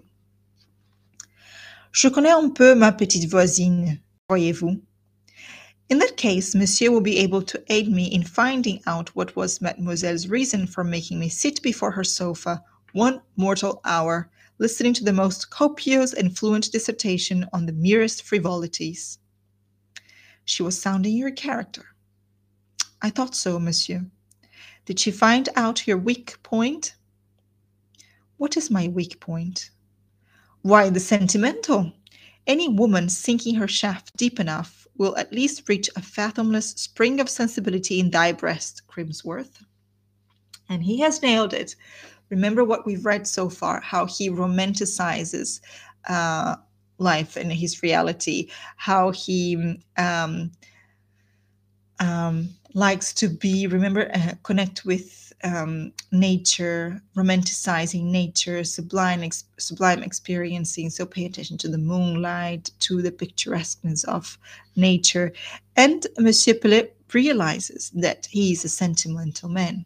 Je connais un peu ma petite voisine, voyez-vous. In that case, Monsieur will be able to aid me in finding out what was Mademoiselle's reason for making me sit before her sofa one mortal hour, listening to the most copious and fluent dissertation on the merest frivolities. She was sounding your character. I thought so, monsieur. Did she find out your weak point? What is my weak point? Why, the sentimental. Any woman sinking her shaft deep enough will at least reach a fathomless spring of sensibility in thy breast, Crimsworth. And he has nailed it. Remember what we've read so far, how he romanticizes uh, life and his reality, how he um, um, likes to be, remember, uh, connect with um, nature, romanticizing nature, sublime, ex- sublime experiencing. So pay attention to the moonlight, to the picturesqueness of nature. And Monsieur Pelet realizes that he is a sentimental man.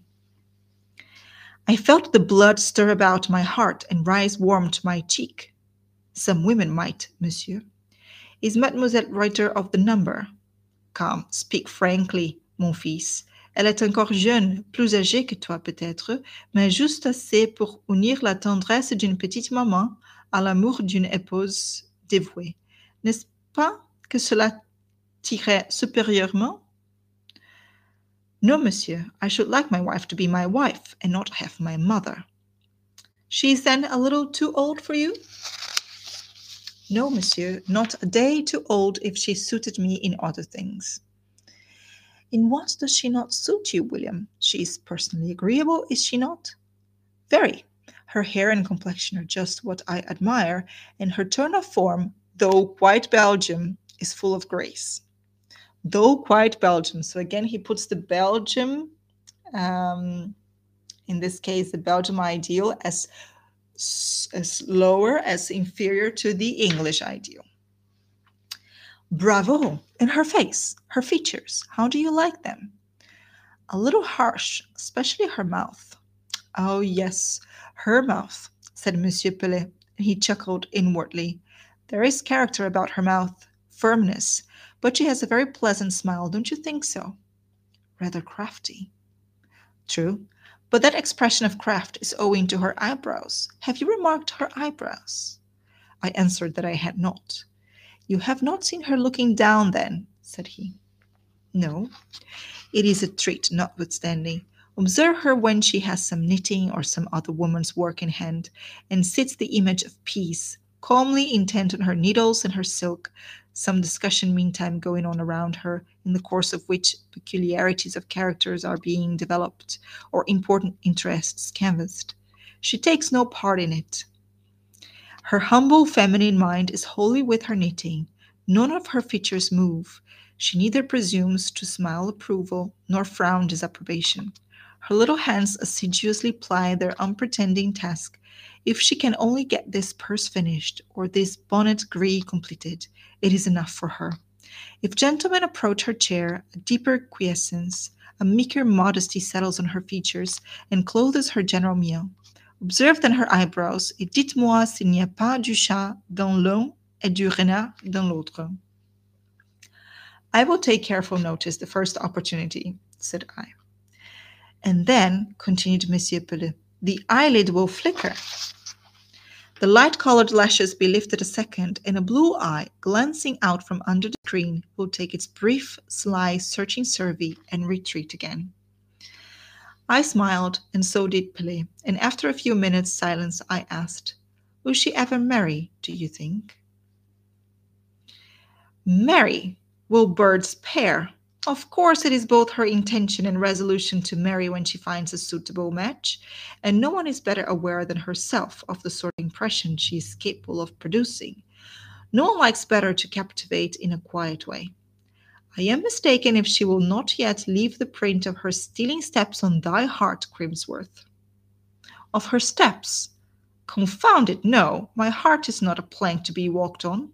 I felt the blood stir about my heart and rise warm to my cheek. Some women might, monsieur. Is Mademoiselle Reuter of the number? Come, speak frankly, mon fils. Elle est encore jeune, plus âgée que toi peut-être, mais juste assez pour unir la tendresse d'une petite maman à l'amour d'une épouse dévouée. N'est-ce pas que cela t'irait supérieurement? No, monsieur, I should like my wife to be my wife and not have my mother. She is then a little too old for you? No, monsieur, not a day too old if she suited me in other things. In what does she not suit you, William? She is personally agreeable, is she not? Very. Her hair and complexion are just what I admire, and her turn of form, though quite Belgian, is full of grace. Though quite Belgium. So again, he puts the Belgium, um, in this case, the Belgium ideal as, as lower, as inferior to the English ideal. Bravo! And her face, her features, how do you like them? A little harsh, especially her mouth. Oh, yes, her mouth, said Monsieur Pelet, and he chuckled inwardly. There is character about her mouth, firmness, but she has a very pleasant smile, don't you think so? Rather crafty. True, but that expression of craft is owing to her eyebrows. Have you remarked her eyebrows? I answered that I had not. You have not seen her looking down, then, said he. No, it is a treat, notwithstanding. Observe her when she has some knitting or some other woman's work in hand, and sits the image of peace, calmly intent on her needles and her silk, some discussion meantime going on around her, in the course of which peculiarities of characters are being developed, or important interests canvassed. She takes no part in it. Her humble feminine mind is wholly with her knitting. None of her features move. She neither presumes to smile approval, nor frown disapprobation. Her little hands assiduously ply their unpretending task. If she can only get this purse finished, or this bonnet gris completed, it is enough for her. If gentlemen approach her chair, a deeper quiescence, a meeker modesty settles on her features, and clothes her general mien. Observe then her eyebrows, et dites-moi s'il n'y a pas du chat dans l'un et du renard dans l'autre. I will take careful notice the first opportunity, said I. And then, continued Monsieur Pelet, the eyelid will flicker. The light-colored lashes be lifted a second, and a blue eye, glancing out from under the screen, will take its brief, sly, searching survey and retreat again. I smiled, and so did Pelé, and after a few minutes' silence I asked, "Will she ever marry, do you think?" "Marry? Will birds pair? Of course it is both her intention and resolution to marry when she finds a suitable match, and no one is better aware than herself of the sort of impression she is capable of producing. No one likes better to captivate in a quiet way. I am mistaken if she will not yet leave the print of her stealing steps on thy heart, Crimsworth." "Of her steps? Confound it, no! My heart is not a plank to be walked on."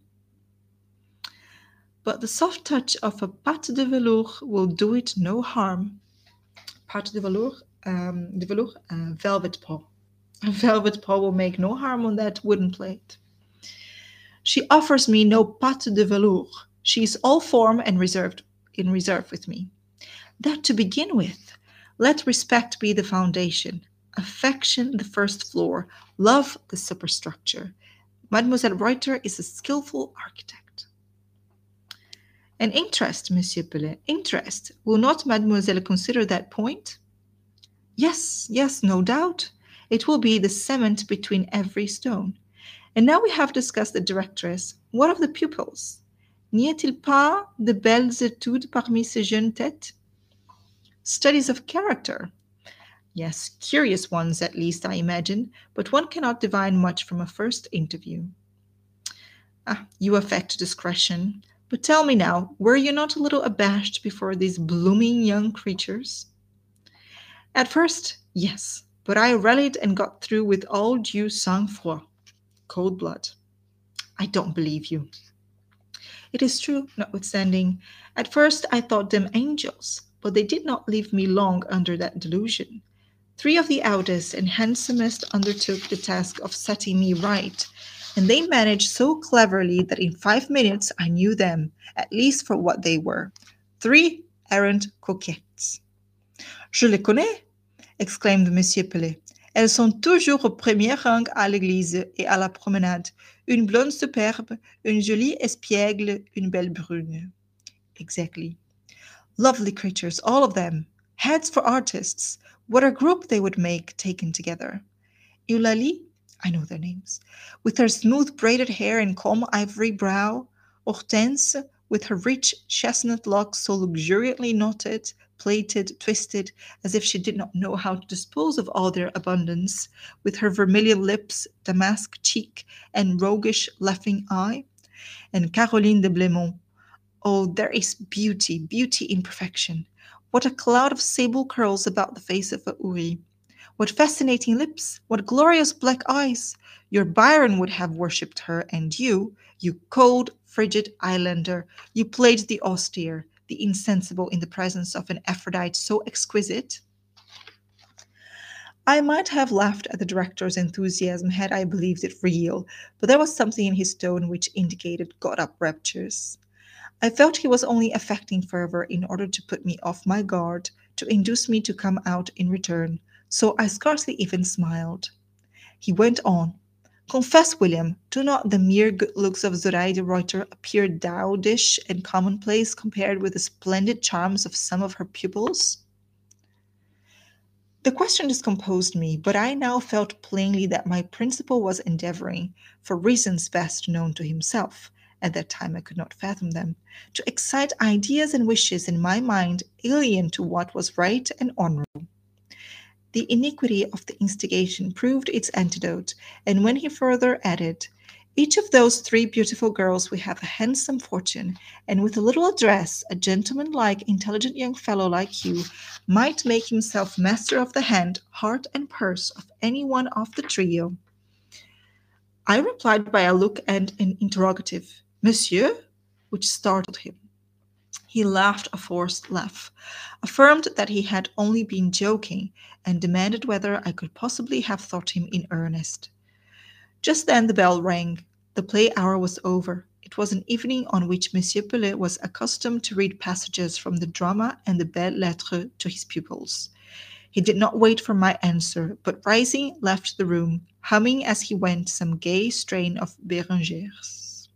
"But the soft touch of a patte de velours will do it no harm." Patte de velours, um, de velours, uh, velvet paw. A velvet paw will make no harm on that wooden plate. "She offers me no patte de velours. She is all form and reserved in reserve with me. That to begin with. Let respect be the foundation, affection the first floor, love the superstructure. Mademoiselle Reuter is a skillful architect." "And interest, Monsieur Pellet, interest. Will not Mademoiselle consider that point?" "Yes, yes, no doubt. It will be the cement between every stone. And now we have discussed the directress. What of the pupils? N'y a-t-il pas de belles études parmi ces jeunes têtes?" "Studies of character." "Yes, curious ones at least, I imagine, but one cannot divine much from a first interview." "Ah, you affect discretion. But tell me now, were you not a little abashed before these blooming young creatures?" "At first, yes, but I rallied and got through with all due sang-froid." "Cold blood." "I don't believe you." "It is true, notwithstanding. At first I thought them angels, but they did not leave me long under that delusion. Three of the eldest and handsomest undertook the task of setting me right, and they managed so cleverly that in five minutes I knew them, at least for what they were, three errant coquettes." "Je les connais!" exclaimed Monsieur Pellet. "Elles sont toujours au premier rang à l'église et à la promenade. Une blonde superbe, une jolie espiègle, une belle brune." "Exactly. Lovely creatures, all of them. Heads for artists. What a group they would make, taken together. Eulalie, I know their names, with her smooth braided hair and calm ivory brow. Hortense, with her rich chestnut locks so luxuriantly knotted, plaited, twisted, as if she did not know how to dispose of all their abundance, with her vermilion lips, damask cheek, and roguish laughing eye. And Caroline de Blemont. Oh, there is beauty, beauty in perfection. What a cloud of sable curls about the face of a houri. What fascinating lips, what glorious black eyes! Your Byron would have worshipped her, and you, you cold, frigid islander, you played the austere, the insensible in the presence of an Aphrodite so exquisite." I might have laughed at the director's enthusiasm had I believed it real, but there was something in his tone which indicated got-up raptures. I felt he was only affecting fervor in order to put me off my guard, to induce me to come out in return, so I scarcely even smiled. He went on. "Confess, William, do not the mere good looks of Zoraide Reuter appear dowdish and commonplace compared with the splendid charms of some of her pupils?" The question discomposed me, but I now felt plainly that my principal was endeavoring, for reasons best known to himself, at that time I could not fathom them, to excite ideas and wishes in my mind alien to what was right and honorable. The iniquity of the instigation proved its antidote, and when he further added, "Each of those three beautiful girls will have a handsome fortune, and with a little address, a gentleman-like, intelligent young fellow like you might make himself master of the hand, heart, and purse of any one of the trio," I replied by a look and an interrogative, "Monsieur?" which startled him. He laughed a forced laugh, affirmed that he had only been joking, and demanded whether I could possibly have thought him in earnest. Just then the bell rang. The play hour was over. It was an evening on which Monsieur Pellet was accustomed to read passages from the drama and the belles lettres to his pupils. He did not wait for my answer, but rising, left the room, humming as he went some gay strain of Béranger's.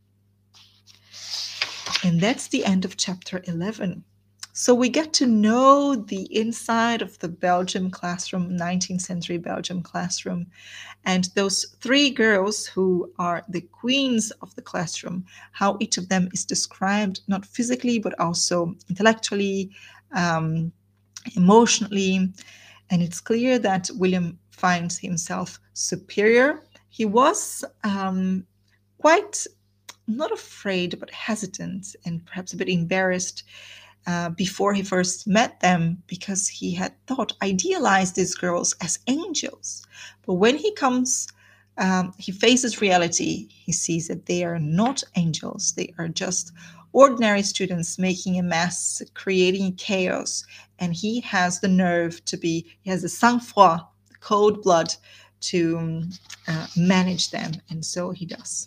And that's the end of chapter eleven. So we get to know the inside of the Belgium classroom, nineteenth century Belgium classroom, and those three girls who are the queens of the classroom, how each of them is described, not physically, but also intellectually, um, emotionally. And it's clear that William finds himself superior. He was um, quite not afraid, but hesitant and perhaps a bit embarrassed uh, before he first met them, because he had thought, idealized these girls as angels. But when he comes, um, he faces reality, he sees that they are not angels. They are just ordinary students making a mess, creating chaos. And he has the nerve to be, he has the sang-froid, the cold blood to um, uh, manage them. And so he does.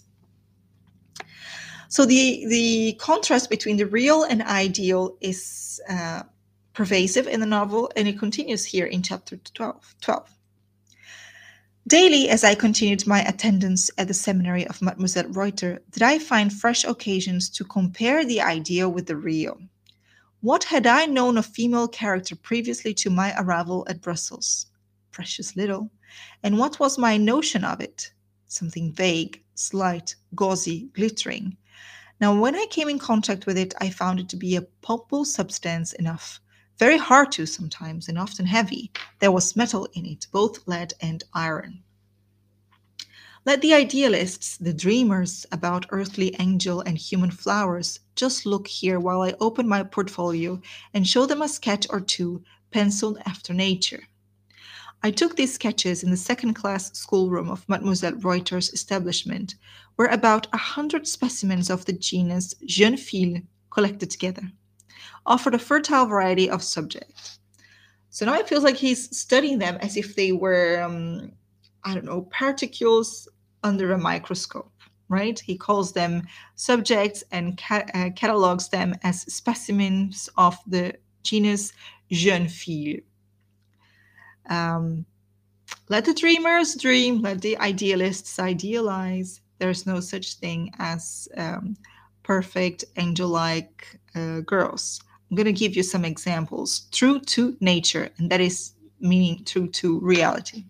So the, the contrast between the real and ideal is uh, pervasive in the novel, and it continues here in chapter twelve. twelve. Daily, as I continued my attendance at the seminary of Mademoiselle Reuter, did I find fresh occasions to compare the ideal with the real. What had I known of female character previously to my arrival at Brussels? Precious little. And what was my notion of it? Something vague, slight, gauzy, glittering. Now, when I came in contact with it, I found it to be a palpable substance enough, very hard to sometimes, and often heavy. There was metal in it, both lead and iron. Let the idealists, the dreamers about earthly angel and human flowers, just look here while I open my portfolio and show them a sketch or two, penciled after nature. I took these sketches in the second-class schoolroom of Mademoiselle Reuter's establishment, where about a hundred specimens of the genus Jeune Fille, collected together, offered a fertile variety of subject. So now it feels like he's studying them as if they were, um, I don't know, particles under a microscope, right? He calls them subjects and ca- uh, catalogs them as specimens of the genus Jeune Fille. Um, let the dreamers dream, let the idealists idealize. There's no such thing as um, perfect angel-like uh, girls. I'm going to give you some examples. True to nature, and that is meaning true to reality.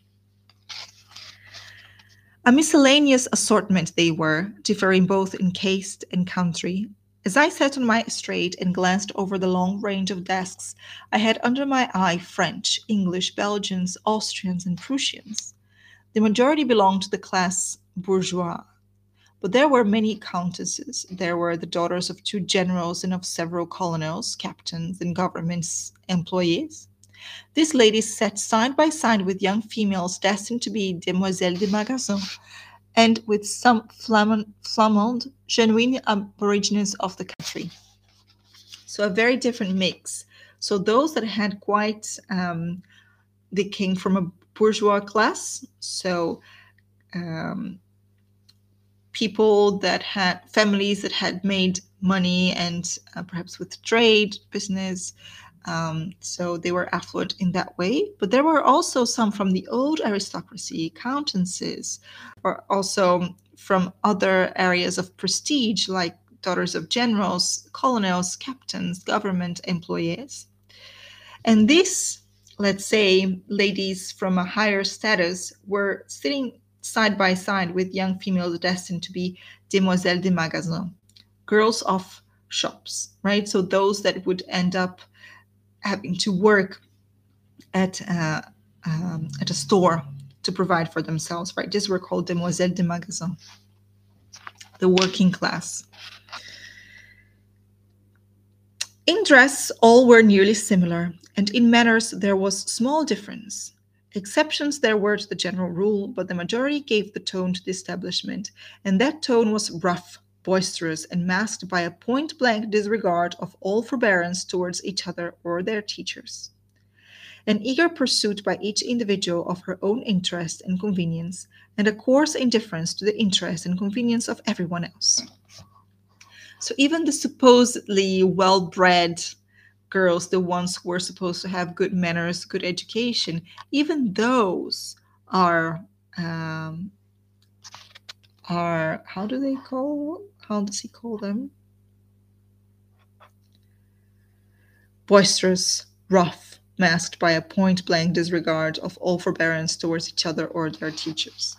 A miscellaneous assortment they were, differing both in caste and country. As I sat on my estrade and glanced over the long range of desks, I had under my eye French, English, Belgians, Austrians, and Prussians. The majority belonged to the class bourgeois. But there were many countesses. There were the daughters of two generals and of several colonels, captains, and government employees. These ladies sat side by side with young females destined to be demoiselles de magasin, and with some flamand, flamand genuine aborigines of the country. So a very different mix. So those that had quite, um, they came from a bourgeois class. So um, people that had families that had made money and uh, perhaps with trade, business. Um, so they were affluent in that way. But there were also some from the old aristocracy, countesses, or also from other areas of prestige, like daughters of generals, colonels, captains, government employees. And these, let's say, ladies from a higher status were sitting side by side with young females destined to be demoiselles de magasin, girls of shops, right? So those that would end up having to work at uh, um, at a store to provide for themselves, right? These were called demoiselles de magasin, the working class. In dress, all were nearly similar, and in manners there was small difference. Exceptions there were to the general rule, but the majority gave the tone to the establishment, and that tone was rough, boisterous, and masked by a point-blank disregard of all forbearance towards each other or their teachers. An eager pursuit by each individual of her own interest and convenience, and a coarse indifference to the interest and convenience of everyone else. So even the supposedly well-bred girls, the ones who were supposed to have good manners, good education, even those are um, are how do they call? How does he call them? Boisterous, rough, masked by a point-blank disregard of all forbearance towards each other or their teachers.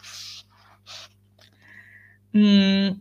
Mm,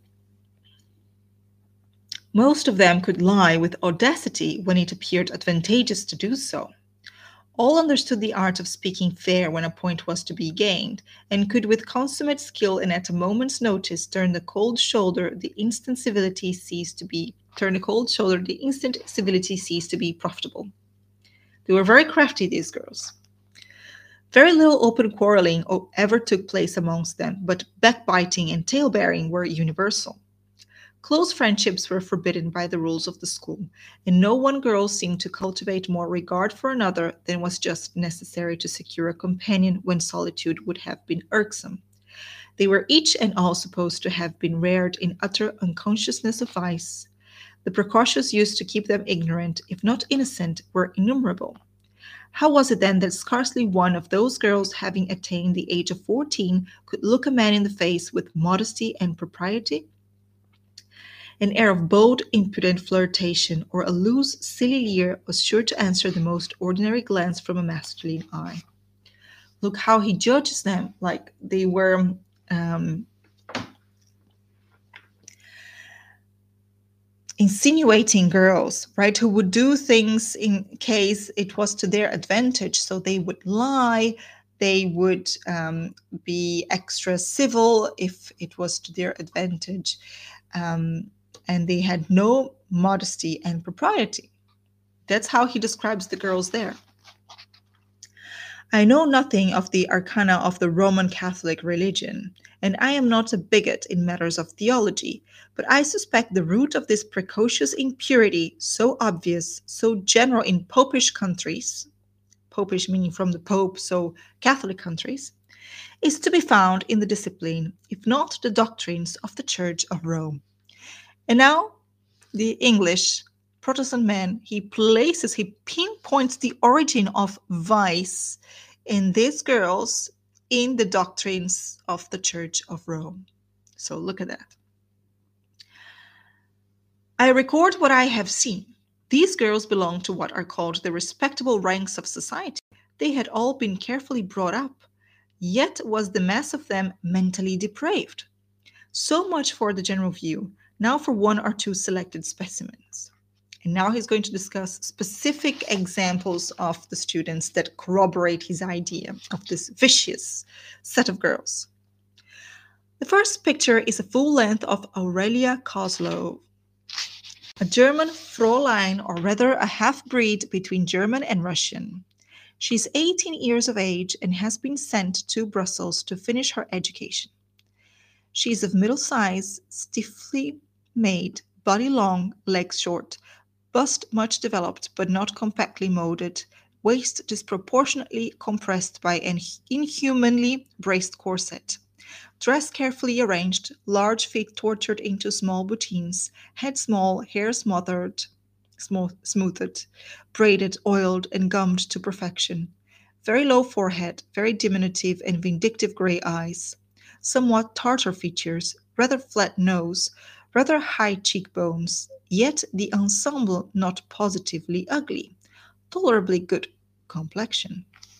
most of them could lie with audacity when it appeared advantageous to do so. All understood the art of speaking fair when a point was to be gained, and could with consummate skill and at a moment's notice turn the cold shoulder the instant civility ceased to be turn the cold shoulder the instant civility ceased to be profitable. They were very crafty, these girls. Very little open quarreling ever took place amongst them, but backbiting and tale-bearing were universal. Close friendships were forbidden by the rules of the school, and no one girl seemed to cultivate more regard for another than was just necessary to secure a companion when solitude would have been irksome. They were each and all supposed to have been reared in utter unconsciousness of vice. The precautions used to keep them ignorant, if not innocent, were innumerable. How was it then that scarcely one of those girls having attained the age of fourteen could look a man in the face with modesty and propriety? An air of bold, impudent flirtation or a loose, silly leer was sure to answer the most ordinary glance from a masculine eye. Look how he judges them, like they were um, insinuating girls, right, who would do things in case it was to their advantage. So they would lie, they would um, be extra civil if it was to their advantage. Um, and they had no modesty and propriety. That's how he describes the girls there. I know nothing of the arcana of the Roman Catholic religion, and I am not a bigot in matters of theology, but I suspect the root of this precocious impurity, so obvious, so general in popish countries, popish meaning from the Pope, so Catholic countries, is to be found in the discipline, if not the doctrines, of the Church of Rome. And now, the English Protestant man, he places, he pinpoints the origin of vice in these girls in the doctrines of the Church of Rome. So look at that. I record what I have seen. These girls belong to what are called the respectable ranks of society. They had all been carefully brought up, yet was the mass of them mentally depraved. So much for the general view. Now for one or two selected specimens. And now he's going to discuss specific examples of the students that corroborate his idea of this vicious set of girls. The first picture is a full length of Aurelia Kozlov, a German Fräulein, or rather a half-breed between German and Russian. She's eighteen years of age and has been sent to Brussels to finish her education. She is of middle size, stiffly made, body long, legs short, bust much developed but not compactly molded, waist disproportionately compressed by an inhumanly braced corset. Dress carefully arranged, large feet tortured into small bottines, head small, hair smothered, smoothed, braided, oiled, and gummed to perfection. Very low forehead, very diminutive and vindictive grey eyes. Somewhat Tartar features, rather flat nose, rather high cheekbones, yet the ensemble not positively ugly, tolerably good complexion.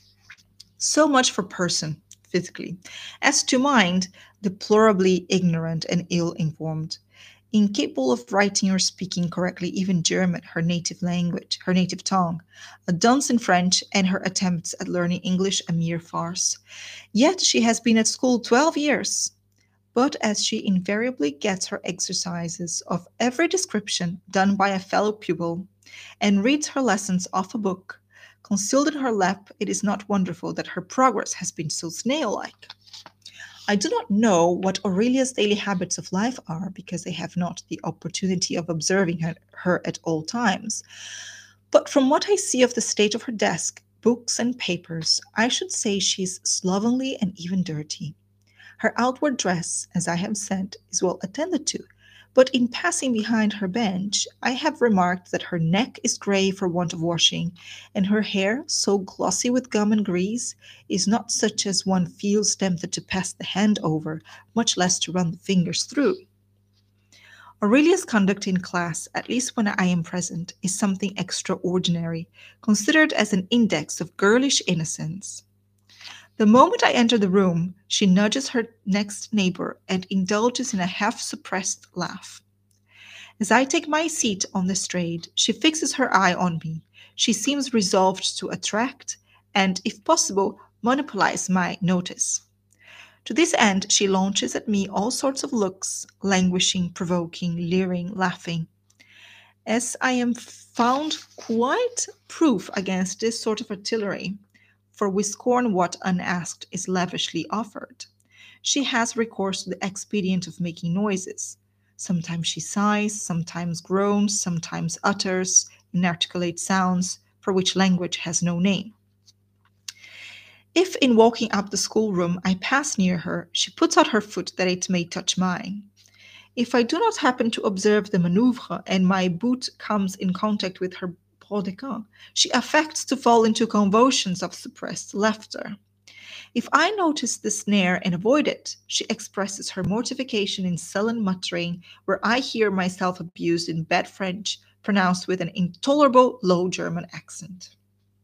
So much for person, physically. As to mind, deplorably ignorant and ill-informed, incapable of writing or speaking correctly even German, her native language, her native tongue, a dunce in French, and her attempts at learning English a mere farce. Yet she has been at school twelve years. But as she invariably gets her exercises of every description done by a fellow pupil, and reads her lessons off a book, concealed in her lap, it is not wonderful that her progress has been so snail-like. I do not know what Aurelia's daily habits of life are, because I have not the opportunity of observing her, her at all times. But from what I see of the state of her desk, books, and papers, I should say she is slovenly and even dirty. Her outward dress, as I have said, is well attended to, But in passing behind her bench, I have remarked that her neck is grey for want of washing, and her hair, so glossy with gum and grease, is not such as one feels tempted to pass the hand over, much less to run the fingers through. Aurelia's conduct in class, at least when I am present, is something extraordinary, considered as an index of girlish innocence. The moment I enter the room, she nudges her next neighbor and indulges in a half suppressed laugh. As I take my seat on the strade, she fixes her eye on me. She seems resolved to attract and, if possible, monopolize my notice. To this end, she launches at me all sorts of looks, languishing, provoking, leering, laughing. As I am found quite proof against this sort of artillery, for we scorn what unasked is lavishly offered, she has recourse to the expedient of making noises. Sometimes she sighs, sometimes groans, sometimes utters inarticulate sounds for which language has no name. If in walking up the schoolroom I pass near her, she puts out her foot that it may touch mine. If I do not happen to observe the maneuver and my boot comes in contact with her brodequin, she affects to fall into convulsions of suppressed laughter. If I notice the snare and avoid it, she expresses her mortification in sullen muttering, where I hear myself abused in bad French, pronounced with an intolerable low German accent.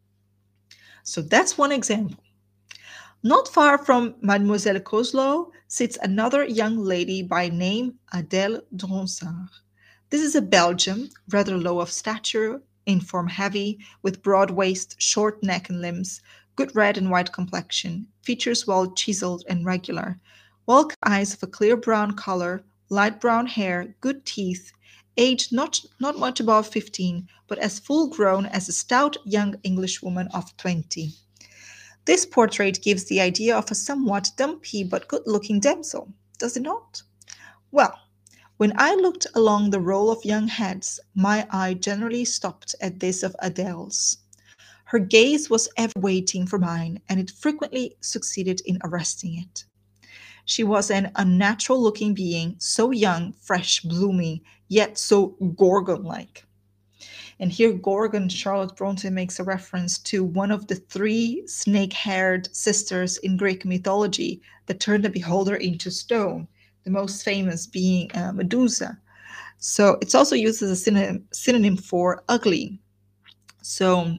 So that's one example. Not far from Mademoiselle Coslow sits another young lady by name Adèle Dronsard. This is a Belgian, rather low of stature, in form heavy, with broad waist, short neck and limbs, good red and white complexion, features well chiseled and regular, welk eyes of a clear brown color, light brown hair, good teeth, aged not, not much above fifteen, but as full grown as a stout young Englishwoman of twenty. This portrait gives the idea of a somewhat dumpy but good-looking damsel, does it not? Well, when I looked along the row of young heads, my eye generally stopped at this of Adèle's. Her gaze was ever waiting for mine, and it frequently succeeded in arresting it. She was an unnatural-looking being, so young, fresh, blooming, yet so Gorgon-like. And here Gorgon, Charlotte Bronte makes a reference to one of the three snake-haired sisters in Greek mythology that turned the beholder into stone, the most famous being uh, Medusa. So it's also used as a synonym, synonym for ugly. So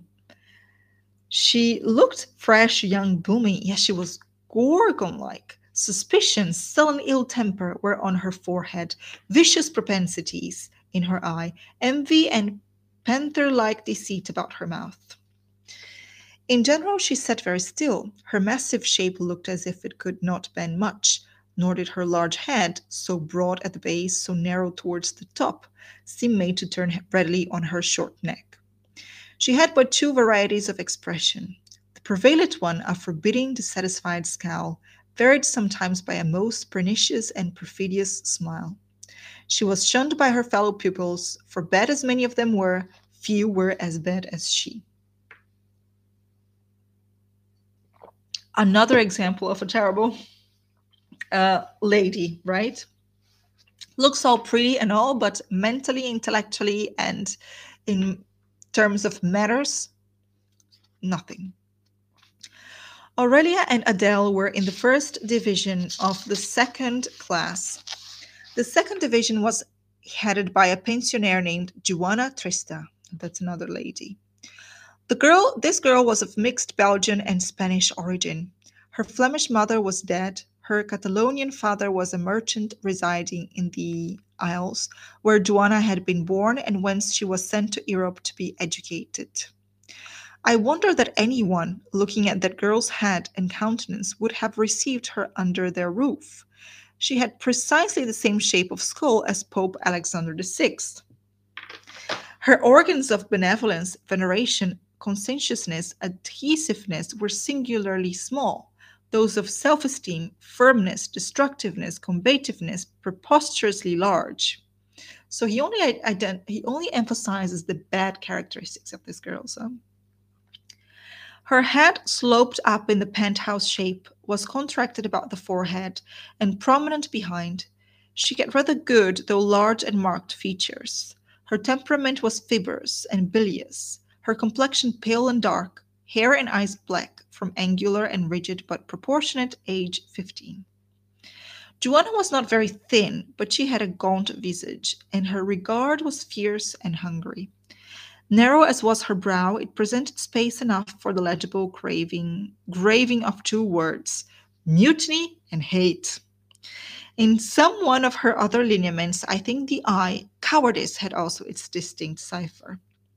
she looked fresh, young, blooming, yet she was Gorgon-like. Suspicion, sullen ill temper were on her forehead, vicious propensities in her eye, envy and panther-like deceit about her mouth. In general, she sat very still. Her massive shape looked as if it could not bend much, nor did her large head, so broad at the base, so narrow towards the top, seem made to turn readily on her short neck. She had but two varieties of expression. The prevalent one, a forbidding, dissatisfied scowl, varied sometimes by a most pernicious and perfidious smile. She was shunned by her fellow pupils, for bad as many of them were, few were as bad as she. Another example of a terrible uh, lady, right? Looks all pretty and all, but mentally, intellectually, and in terms of matters, nothing. Aurelia and Adèle were in the first division of the second class. The second division was headed by a pensionaire named Juana Trista. That's another lady. The girl, this girl was of mixed Belgian and Spanish origin. Her Flemish mother was dead. Her Catalonian father was a merchant residing in the Isles, where Juana had been born and whence she was sent to Europe to be educated. I wonder that anyone, looking at that girl's head and countenance, would have received her under their roof. She had precisely the same shape of skull as Pope Alexander the Sixth. Her organs of benevolence, veneration, conscientiousness, adhesiveness were singularly small. Those of self-esteem, firmness, destructiveness, combativeness, preposterously large. So he only ident- he only emphasizes the bad characteristics of this girl. So. Her head, sloped up in the penthouse shape, was contracted about the forehead and prominent behind. She had rather good, though large and marked features. Her temperament was fibrous and bilious, her complexion pale and dark, hair and eyes black, from angular and rigid but proportionate age fifteen. Joanna was not very thin, but she had a gaunt visage, and her regard was fierce and hungry. Narrow as was her brow, it presented space enough for the legible craving, graving of two words, mutiny and hate. In some one of her other lineaments, I think the I, cowardice, had also its distinct cipher.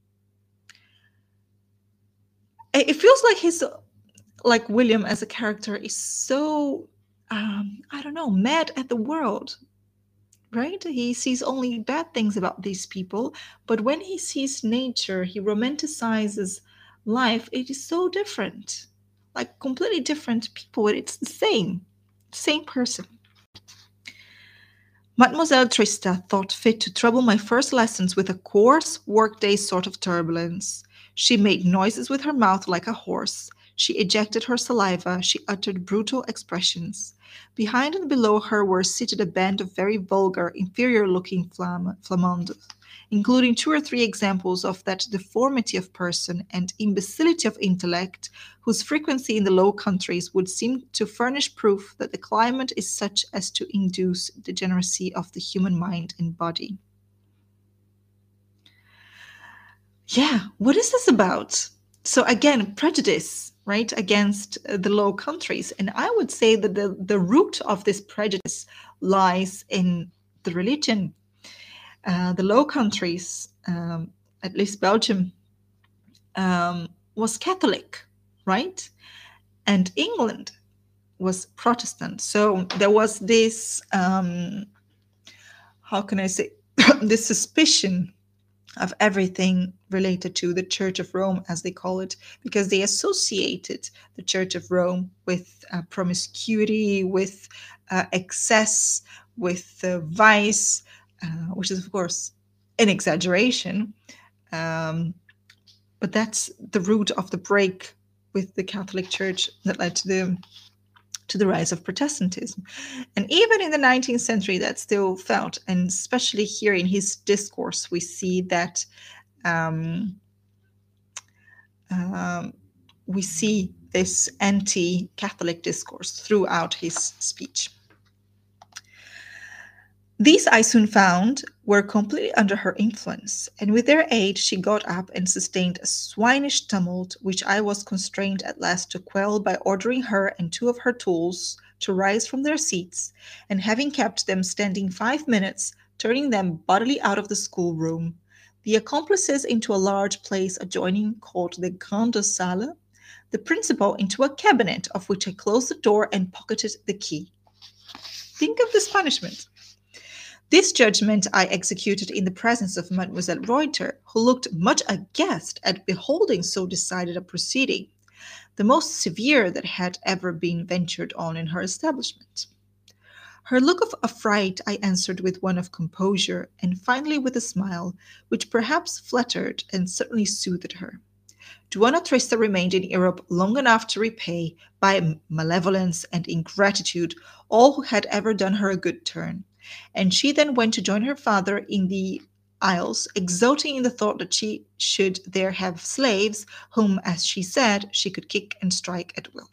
It feels like his, like William as a character, is so, um, I don't know, mad at the world, right? He sees only bad things about these people, but when he sees nature, he romanticizes life. It is so different, like completely different people, but it's the same, same person. Mademoiselle Trista thought fit to trouble my first lessons with a coarse, workday sort of turbulence. She made noises with her mouth like a horse. She ejected her saliva. She uttered brutal expressions. Behind and below her were seated a band of very vulgar, inferior-looking flam- flamandes, including two or three examples of that deformity of person and imbecility of intellect whose frequency in the Low Countries would seem to furnish proof that the climate is such as to induce degeneracy of the human mind and body. Yeah, what is this about? So again, prejudice, right, against uh, the Low Countries. And I would say that the, the root of this prejudice lies in the religion. Uh, the Low Countries, um, at least Belgium, um, was Catholic, right? And England was Protestant. So there was this, um, how can I say, this suspicion of everything related to the Church of Rome, as they call it, because they associated the Church of Rome with uh, promiscuity, with uh, excess, with uh, vice, uh, which is, of course, an exaggeration. Um, but that's the root of the break with the Catholic Church that led to the to the rise of Protestantism. And even in the nineteenth century, that still felt, and especially here in his discourse, we see that um, um, we see this anti-Catholic discourse throughout his speech. These, I soon found, were completely under her influence, and with their aid she got up and sustained a swinish tumult, which I was constrained at last to quell by ordering her and two of her tools to rise from their seats, and having kept them standing five minutes, turning them bodily out of the schoolroom, the accomplices into a large place adjoining called the Grande Salle, the principal into a cabinet of which I closed the door and pocketed the key. Think of this punishment. This judgment I executed in the presence of Mademoiselle Reuter, who looked much aghast at beholding so decided a proceeding, the most severe that had ever been ventured on in her establishment. Her look of affright I answered with one of composure, and finally with a smile, which perhaps flattered and certainly soothed her. Joanna Trista remained in Europe long enough to repay, by malevolence and ingratitude, all who had ever done her a good turn, and she then went to join her father in the Isles, exulting in the thought that she should there have slaves, whom, as she said, she could kick and strike at will.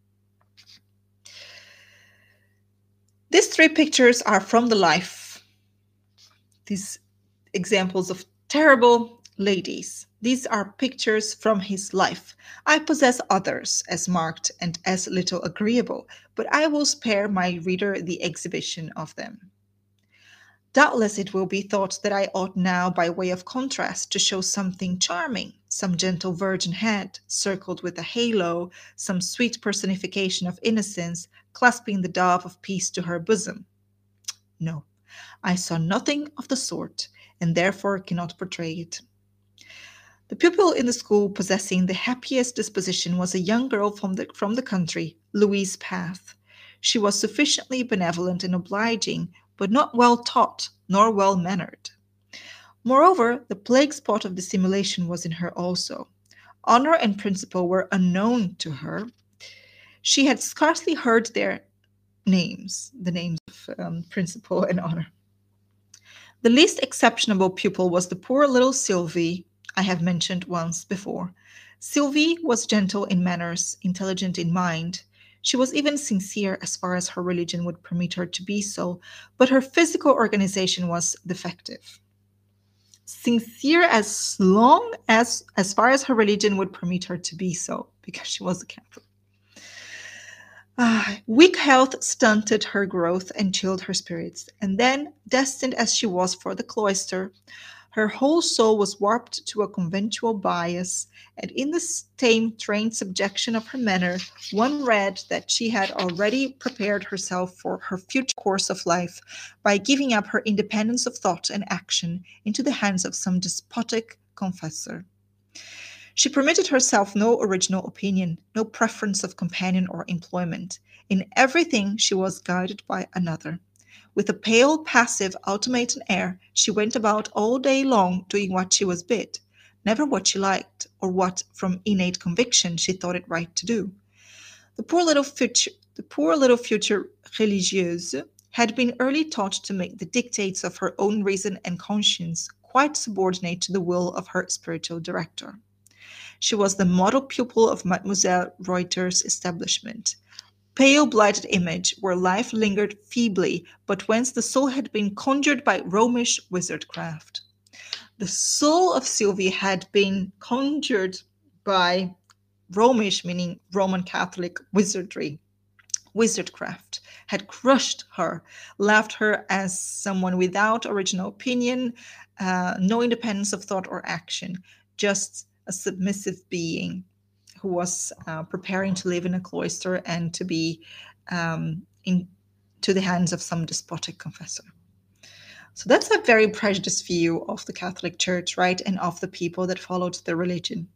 These three pictures are from the life. These examples of terrible ladies. These are pictures from his life. I possess others as marked and as little agreeable, but I will spare my reader the exhibition of them. Doubtless it will be thought that I ought now, by way of contrast, to show something charming, some gentle virgin head, circled with a halo, some sweet personification of innocence, clasping the dove of peace to her bosom. No, I saw nothing of the sort, and therefore cannot portray it. The pupil in the school possessing the happiest disposition was a young girl from the, from the country, Louise Path. She was sufficiently benevolent and obliging, but not well taught nor well mannered. Moreover, the plague spot of dissimulation was in her also. Honor and principle were unknown to her. She had scarcely heard their names, the names of um, principal and honor. The least exceptionable pupil was the poor little Sylvie I have mentioned once before. Sylvie was gentle in manners, intelligent in mind. She was even sincere as far as her religion would permit her to be so, but her physical organization was defective. Sincere as long as as far as her religion would permit her to be so, because she was a Catholic. Ah, weak health stunted her growth and chilled her spirits, and then, destined as she was for the cloister, her whole soul was warped to a conventual bias, and in the same trained subjection of her manner, one read that she had already prepared herself for her future course of life by giving up her independence of thought and action into the hands of some despotic confessor. She permitted herself no original opinion, no preference of companion or employment. In everything she was guided by another. With a pale, passive, automaton air, she went about all day long doing what she was bid, never what she liked, or what, from innate conviction, she thought it right to do. The poor little future, the poor little future religieuse had been early taught to make the dictates of her own reason and conscience quite subordinate to the will of her spiritual director. She was the model pupil of Mademoiselle Reuter's establishment. Pale, blighted image, where life lingered feebly, but whence the soul had been conjured by Romish wizardcraft. The soul of Sylvie had been conjured by Romish, meaning Roman Catholic wizardry. Wizardcraft had crushed her, left her as someone without original opinion, uh, no independence of thought or action, just a submissive being who was uh, preparing to live in a cloister and to be um, in to the hands of some despotic confessor. So that's a very prejudiced view of the Catholic Church, right, and of the people that followed the religion.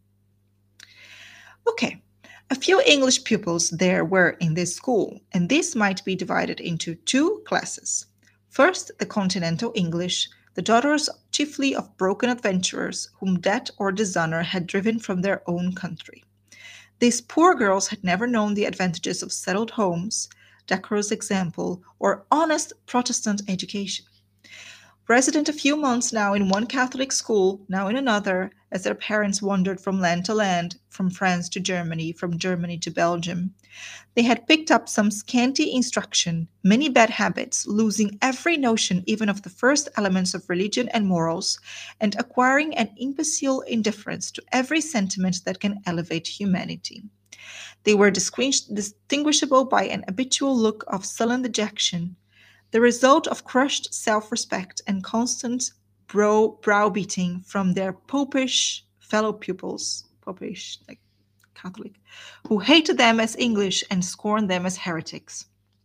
Okay, a few English pupils there were in this school, and this might be divided into two classes. First, the continental English, the daughters chiefly of broken adventurers whom debt or dishonor had driven from their own country. These poor girls had never known the advantages of settled homes, decorous example, or honest Protestant education. Resident a few months now in one Catholic school, now in another, as their parents wandered from land to land, from France to Germany, from Germany to Belgium, they had picked up some scanty instruction, many bad habits, losing every notion even of the first elements of religion and morals, and acquiring an imbecile indifference to every sentiment that can elevate humanity. They were distinguishable by an habitual look of sullen dejection, the result of crushed self-respect and constant brow browbeating from their popish fellow pupils, popish, like Catholic, who hated them as English and scorned them as heretics.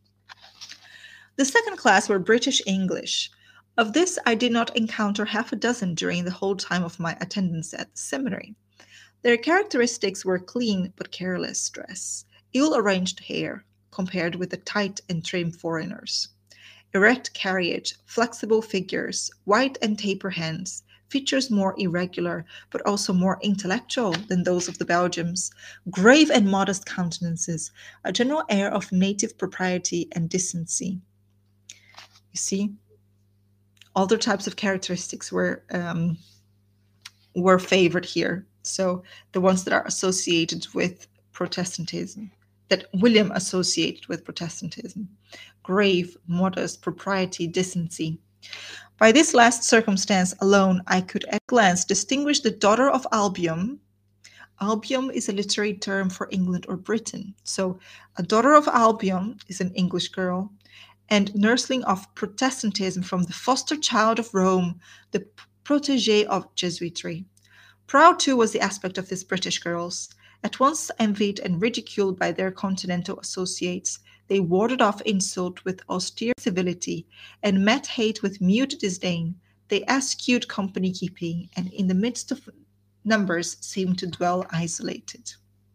The second class were British English. Of this I did not encounter half a dozen during the whole time of my attendance at the seminary. Their characteristics were clean but careless dress, ill-arranged hair, compared with the tight and trim foreigners. Erect carriage, flexible figures, white and taper hands, features more irregular, but also more intellectual than those of the Belgians, grave and modest countenances, a general air of native propriety and decency. You see, other types of characteristics were um, were favored here. So the ones that are associated with Protestantism, that William associated with Protestantism. Grave, modest, propriety, decency. By this last circumstance alone, I could at a glance distinguish the daughter of Albion. Albion is a literary term for England or Britain. So a daughter of Albion is an English girl, and nursling of Protestantism from the foster child of Rome, the protégée of Jesuitry. Proud too was the aspect of these British girls. At once envied and ridiculed by their continental associates, they warded off insult with austere civility, and met hate with mute disdain. They eschewed company keeping, and in the midst of numbers seemed to dwell isolated.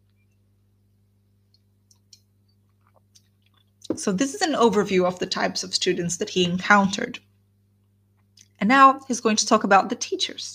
So this is an overview of the types of students that he encountered. And now he's going to talk about the teachers.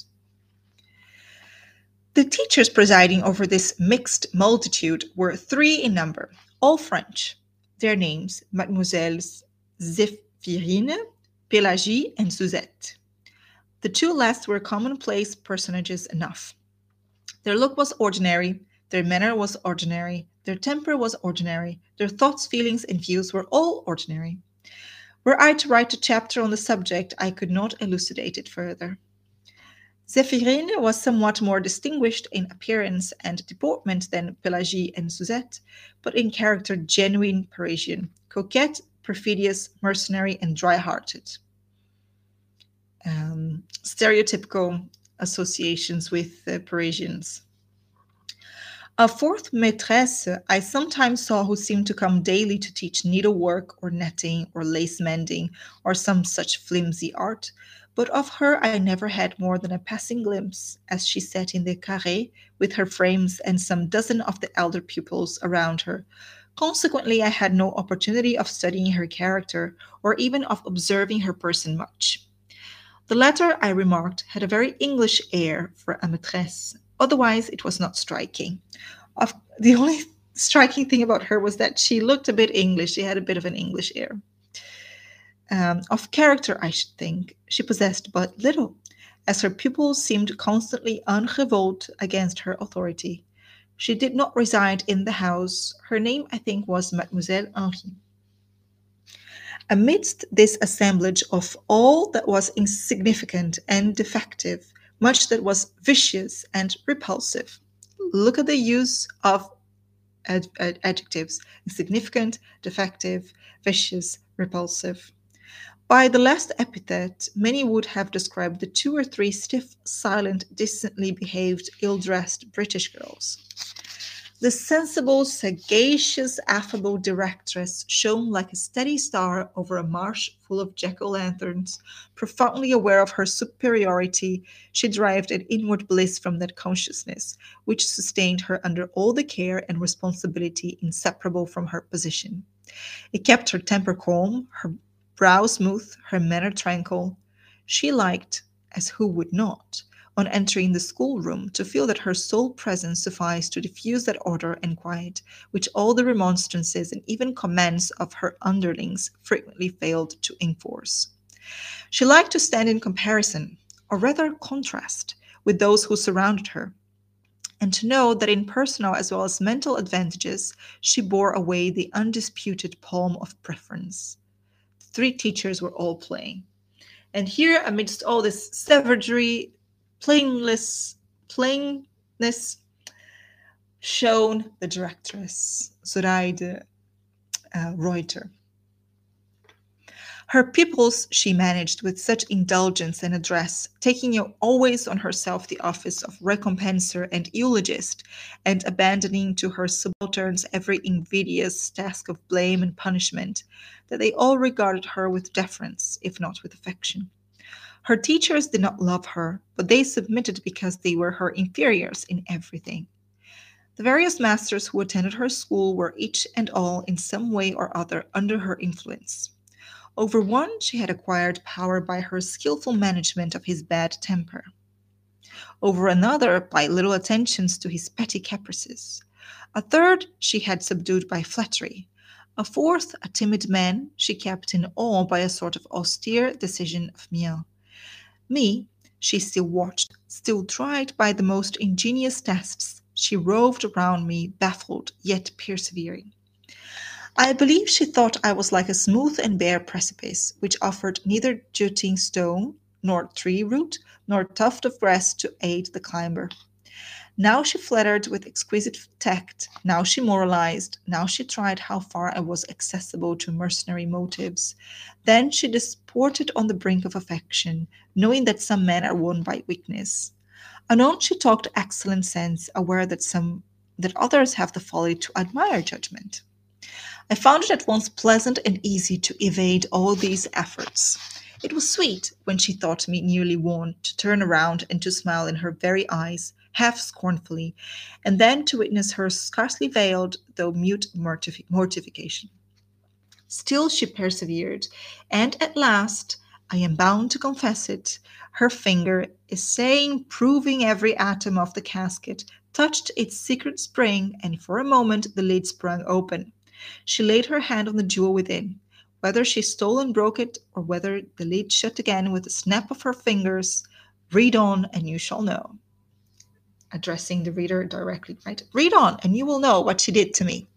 The teachers presiding over this mixed multitude were three in number, all French. their names, Mademoiselles Zephyrine, Pélagie, and Suzette. The two last were commonplace personages enough. Their look was ordinary, their manner was ordinary, their temper was ordinary, their thoughts, feelings, and views were all ordinary. Were I to write a chapter on the subject, I could not elucidate it further. Zephyrine was somewhat more distinguished in appearance and deportment than Pelagie and Suzette, but in character genuine Parisian, coquette, perfidious, mercenary, and dry-hearted. Um, stereotypical associations with uh, Parisians. A fourth maîtresse I sometimes saw who seemed to come daily to teach needlework or netting or lace mending or some such flimsy art, but of her I never had more than a passing glimpse as she sat in the carré with her frames and some dozen of the elder pupils around her. Consequently, I had no opportunity of studying her character or even of observing her person much. The latter, I remarked, had a very English air for a maîtresse. Otherwise, it was not striking. Of, the only striking thing about her was that she looked a bit English. She had a bit of an English air. Um, of character, I should think, she possessed but little, as her pupils seemed constantly en revolt against her authority. She did not reside in the house. Her name, I think, was Mademoiselle Henri. Amidst this assemblage of all that was insignificant and defective, much that was vicious and repulsive. Look at the use of ad- ad- adjectives: insignificant, defective, vicious, repulsive. By the last epithet, many would have described the two or three stiff, silent, decently behaved, ill dressed British girls. The sensible, sagacious, affable directress shone like a steady star over a marsh full of jack-o'-lanterns. Profoundly aware of her superiority, she derived an inward bliss from that consciousness, which sustained her under all the care and responsibility inseparable from her position. It kept her temper calm, her brow smooth, her manner tranquil. She liked, as who would not, on entering the schoolroom, to feel that her sole presence sufficed to diffuse that order and quiet which all the remonstrances and even commands of her underlings frequently failed to enforce. She liked to stand in comparison, or rather contrast, with those who surrounded her, and to know that in personal as well as mental advantages she bore away the undisputed palm of preference. The three teachers were all playing. And here, amidst all this savagery, plainness, plainness, shone the directress, Zoraide uh, Reuter. Her pupils she managed with such indulgence and address, taking always on herself the office of recompenser and eulogist, and abandoning to her subalterns every invidious task of blame and punishment, that they all regarded her with deference, if not with affection. Her teachers did not love her, but they submitted because they were her inferiors in everything. The various masters who attended her school were each and all in some way or other under her influence. Over one she had acquired power by her skilful management of his bad temper. Over another by little attentions to his petty caprices. A third she had subdued by flattery. A fourth, a timid man, she kept in awe by a sort of austere decision of mien. Me, she still watched, still tried by the most ingenious tests. She roved around me, baffled, yet persevering. I believe she thought I was like a smooth and bare precipice, which offered neither jutting stone, nor tree root, nor tuft of grass to aid the climber. Now she flattered with exquisite tact, now she moralized, now she tried how far I was accessible to mercenary motives. Then she disported on the brink of affection, knowing that some men are won by weakness. Anon she talked excellent sense, aware that some that others have the folly to admire judgment. I found it at once pleasant and easy to evade all these efforts. It was sweet, when she thought me nearly won, to turn around and to smile in her very eyes, half scornfully, and then to witness her scarcely veiled, though mute mortif- mortification. Still she persevered, and at last, I am bound to confess it, her finger, essaying, proving every atom of the casket, touched its secret spring, and for a moment the lid sprung open. She laid her hand on the jewel within. Whether she stole and broke it, or whether the lid shut again with a snap of her fingers, read on and you shall know. Addressing the reader directly, right? Read on and you will know what she did to me.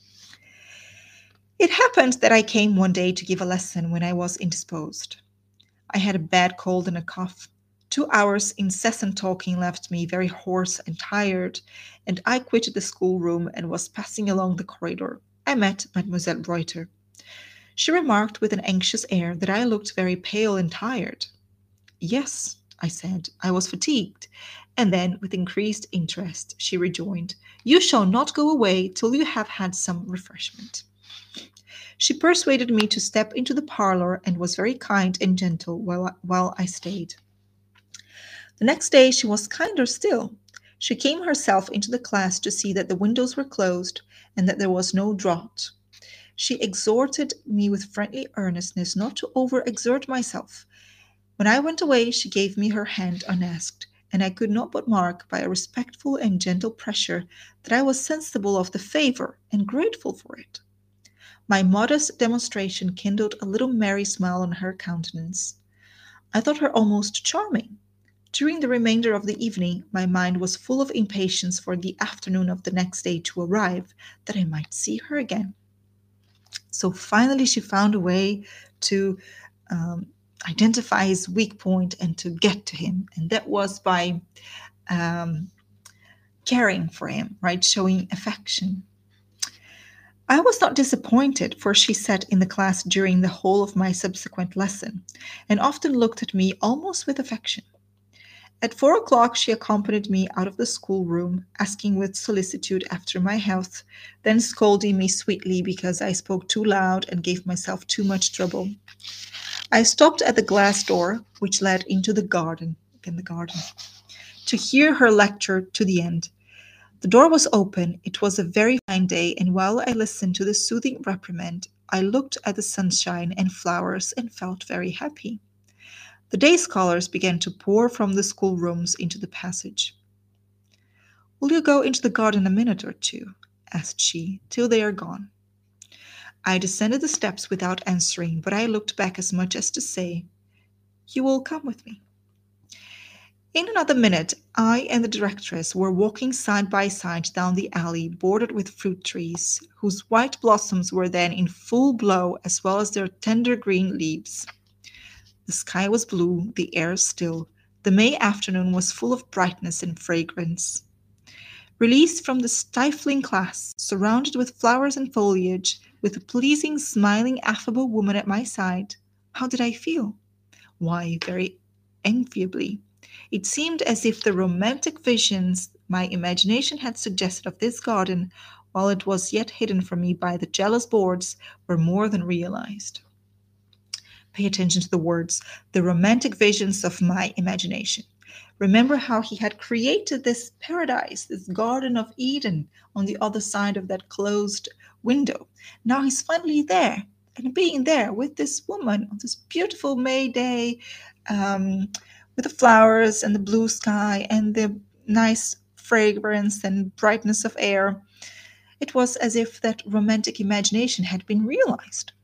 It happened that I came one day to give a lesson when I was indisposed. I had a bad cold and a cough. Two hours' incessant talking left me very hoarse and tired, and I quitted the schoolroom and was passing along the corridor. I met Mademoiselle Reuter. She remarked with an anxious air that I looked very pale and tired. Yes, I said, I was fatigued. And then, with increased interest, she rejoined, You shall not go away till you have had some refreshment. She persuaded me to step into the parlor and was very kind and gentle while I, while I stayed. The next day she was kinder still. She came herself into the class to see that the windows were closed and that there was no draught. She exhorted me with friendly earnestness not to overexert myself. When I went away, she gave me her hand unasked, and I could not but mark by a respectful and gentle pressure that I was sensible of the favor and grateful for it. My modest demonstration kindled a little merry smile on her countenance. I thought her almost charming. During the remainder of the evening, my mind was full of impatience for the afternoon of the next day to arrive, that I might see her again. So finally, she found a way to um, identify his weak point and to get to him, and that was by um, caring for him, right? Showing affection. I was not disappointed, for she sat in the class during the whole of my subsequent lesson, and often looked at me almost with affection. At four o'clock she accompanied me out of the schoolroom, asking with solicitude after my health, then scolding me sweetly because I spoke too loud and gave myself too much trouble. I stopped at the glass door, which led into the garden, in the garden, to hear her lecture to the end. The door was open. It was a very fine day, and while I listened to the soothing reprimand, I looked at the sunshine and flowers and felt very happy. The day scholars began to pour from the schoolrooms into the passage. Will you go into the garden a minute or two? Asked she, till they are gone. I descended the steps without answering, but I looked back as much as to say, You will come with me. In another minute, I and the directress were walking side by side down the alley bordered with fruit trees, whose white blossoms were then in full blow as well as their tender green leaves. The sky was blue, the air still. The May afternoon was full of brightness and fragrance. Released from the stifling class, surrounded with flowers and foliage, with a pleasing, smiling, affable woman at my side, how did I feel? Why, very enviably. It seemed as if the romantic visions my imagination had suggested of this garden, while it was yet hidden from me by the jealous boards, were more than realized. Pay attention to the words, the romantic visions of my imagination. Remember how he had created this paradise, this Garden of Eden on the other side of that closed window. Now he's finally there, and being there with this woman on this beautiful May day, um, with the flowers and the blue sky and the nice fragrance and brightness of air. It was as if that romantic imagination had been realized.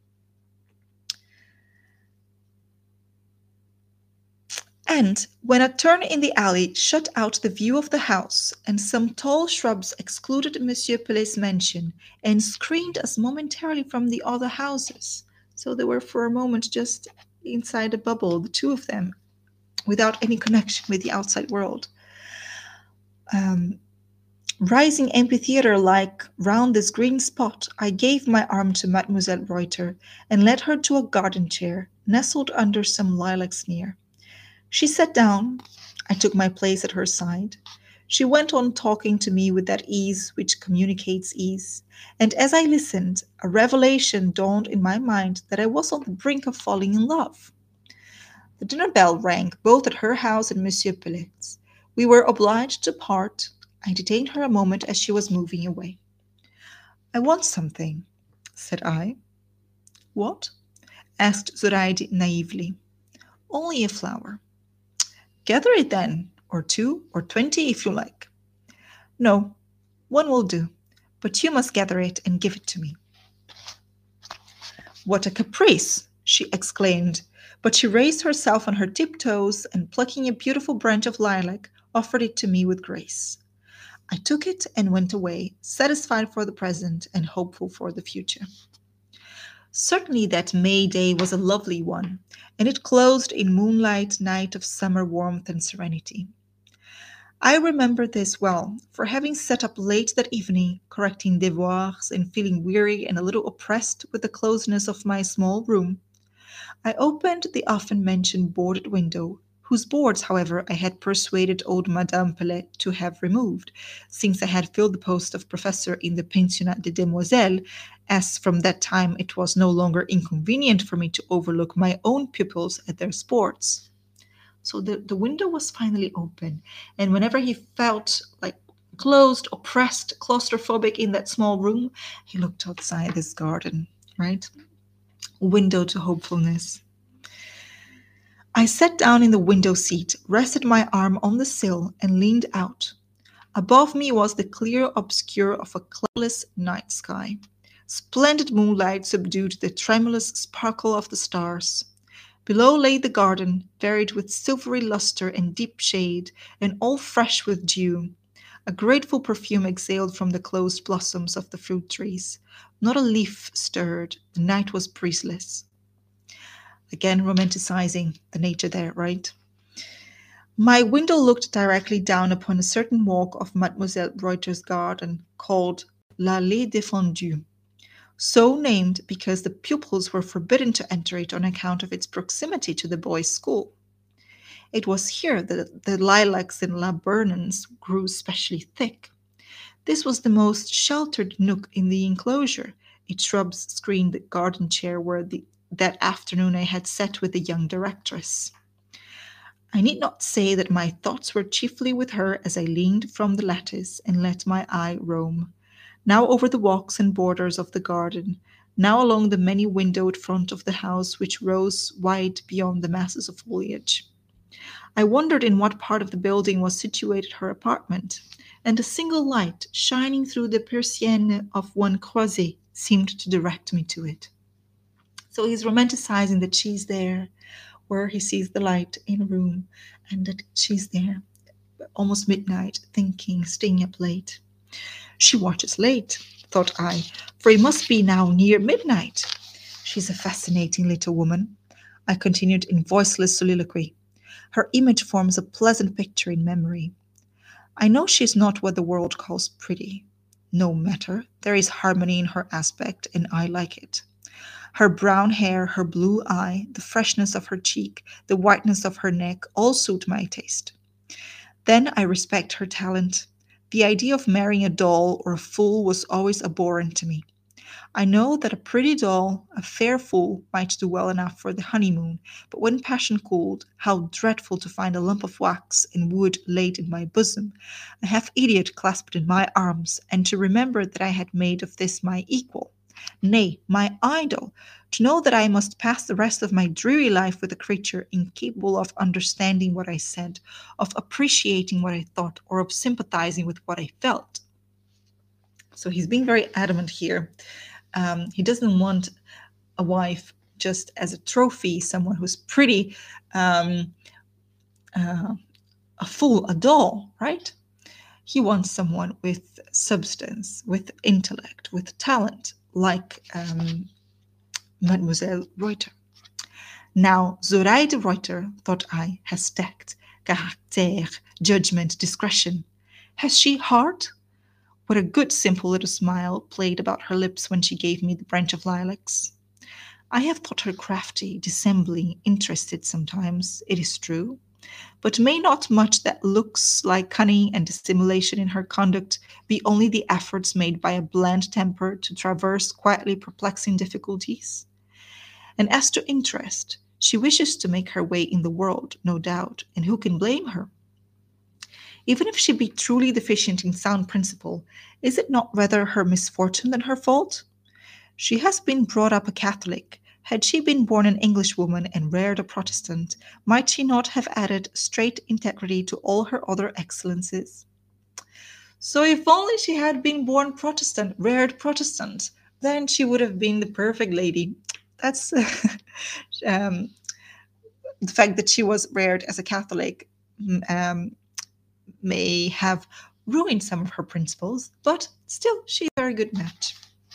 And when a turn in the alley shut out the view of the house, and some tall shrubs excluded Monsieur Pelet's mansion and screened us momentarily from the other houses, so they were for a moment just inside a bubble, the two of them, without any connection with the outside world. Um, rising amphitheater-like round this green spot, I gave my arm to Mademoiselle Reuter and led her to a garden chair, nestled under some lilacs near. She sat down. I took my place at her side. She went on talking to me with that ease which communicates ease, and as I listened, a revelation dawned in my mind that I was on the brink of falling in love. The dinner bell rang both at her house and Monsieur Pelet's. We were obliged to part. I detained her a moment as she was moving away. I want something, said I. What? Asked Zoraide naively. Only a flower. Gather it then, or two, or twenty if you like. No, one will do. But you must gather it and give it to me." "What a caprice!" she exclaimed, but she raised herself on her tiptoes and, plucking a beautiful branch of lilac, offered it to me with grace. I took it and went away, satisfied for the present and hopeful for the future. Certainly that May day was a lovely one, and it closed a moonlight night of summer warmth and serenity. I remember this well, for having sat up late that evening, correcting devoirs and feeling weary and a little oppressed with the closeness of my small room, I opened the often mentioned boarded window, whose boards, however, I had persuaded old Madame Pelet to have removed, since I had filled the post of professor in the Pensionnat des Demoiselles, as from that time it was no longer inconvenient for me to overlook my own pupils at their sports. So the, the window was finally open, and whenever he felt like closed, oppressed, claustrophobic in that small room, he looked outside this garden, right? Window to hopefulness. I sat down in the window seat, rested my arm on the sill, and leaned out. Above me was the clear obscure of a cloudless night sky. Splendid moonlight subdued the tremulous sparkle of the stars. Below lay the garden, varied with silvery luster and deep shade, and all fresh with dew. A grateful perfume exhaled from the closed blossoms of the fruit trees. Not a leaf stirred. The night was breezeless. Again, romanticizing the nature there, right? My window looked directly down upon a certain walk of Mademoiselle Reuter's garden, called L'Allée Défendue, so named because the pupils were forbidden to enter it on account of its proximity to the boys' school. It was here that the lilacs and laburnums grew specially thick. This was the most sheltered nook in the enclosure. Its shrubs screened the garden chair where the, that afternoon I had sat with the young directress. I need not say that my thoughts were chiefly with her as I leaned from the lattice and let my eye roam, now over the walks and borders of the garden, now along the many-windowed front of the house which rose wide beyond the masses of foliage. I wondered in what part of the building was situated her apartment, and a single light shining through the persienne of one croisée seemed to direct me to it. So he's romanticizing that she's there, where he sees the light in a room, and that she's there, almost midnight, thinking, staying up late. She watches late, thought I, for it must be now near midnight. She's a fascinating little woman, I continued in voiceless soliloquy. Her image forms a pleasant picture in memory. I know she is not what the world calls pretty. No matter, there is harmony in her aspect, and I like it. Her brown hair, her blue eye, the freshness of her cheek, the whiteness of her neck, all suit my taste. Then I respect her talent. The idea of marrying a doll or a fool was always abhorrent to me. I know that a pretty doll, a fair fool, might do well enough for the honeymoon, but when passion cooled, how dreadful to find a lump of wax and wood laid in my bosom, a half-idiot clasped in my arms, and to remember that I had made of this my equal, nay, my idol, to know that I must pass the rest of my dreary life with a creature incapable of understanding what I said, of appreciating what I thought, or of sympathizing with what I felt. So he's being very adamant here. Um, he doesn't want a wife just as a trophy, someone who's pretty, um, uh, a fool, a doll, right? He wants someone with substance, with intellect, with talent, like um, Mademoiselle Reuter. Now, Zoraide Reuter, thought I, has tact, caractère, judgment, discretion. Has she heart? What a good simple little smile played about her lips when she gave me the branch of lilacs. I have thought her crafty, dissembling, interested sometimes, it is true, but may not much that looks like cunning and dissimulation in her conduct be only the efforts made by a bland temper to traverse quietly perplexing difficulties? And as to interest, she wishes to make her way in the world, no doubt, and who can blame her? Even if she be truly deficient in sound principle, is it not rather her misfortune than her fault? She has been brought up a Catholic. Had she been born an Englishwoman and reared a Protestant, might she not have added straight integrity to all her other excellences? So if only she had been born Protestant, reared Protestant, then she would have been the perfect lady. That's um, the fact that she was reared as a Catholic mm, um, may have ruined some of her principles, but still, she's a very good match.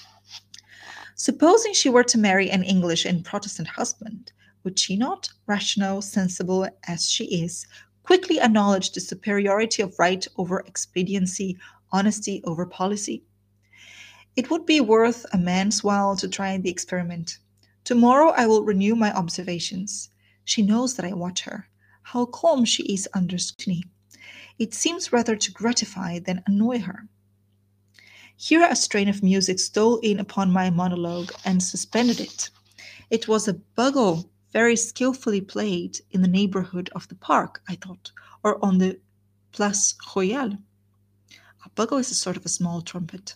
Supposing she were to marry an English and Protestant husband, would she not, rational, sensible as she is, quickly acknowledge the superiority of right over expediency, honesty over policy? It would be worth a man's while to try the experiment. Tomorrow I will renew my observations. She knows that I watch her. How calm she is under scrutiny. It seems rather to gratify than annoy her. Here a strain of music stole in upon my monologue and suspended it. It was a bugle very skilfully played in the neighborhood of the park, I thought, or on the Place Royale. A bugle is a sort of a small trumpet.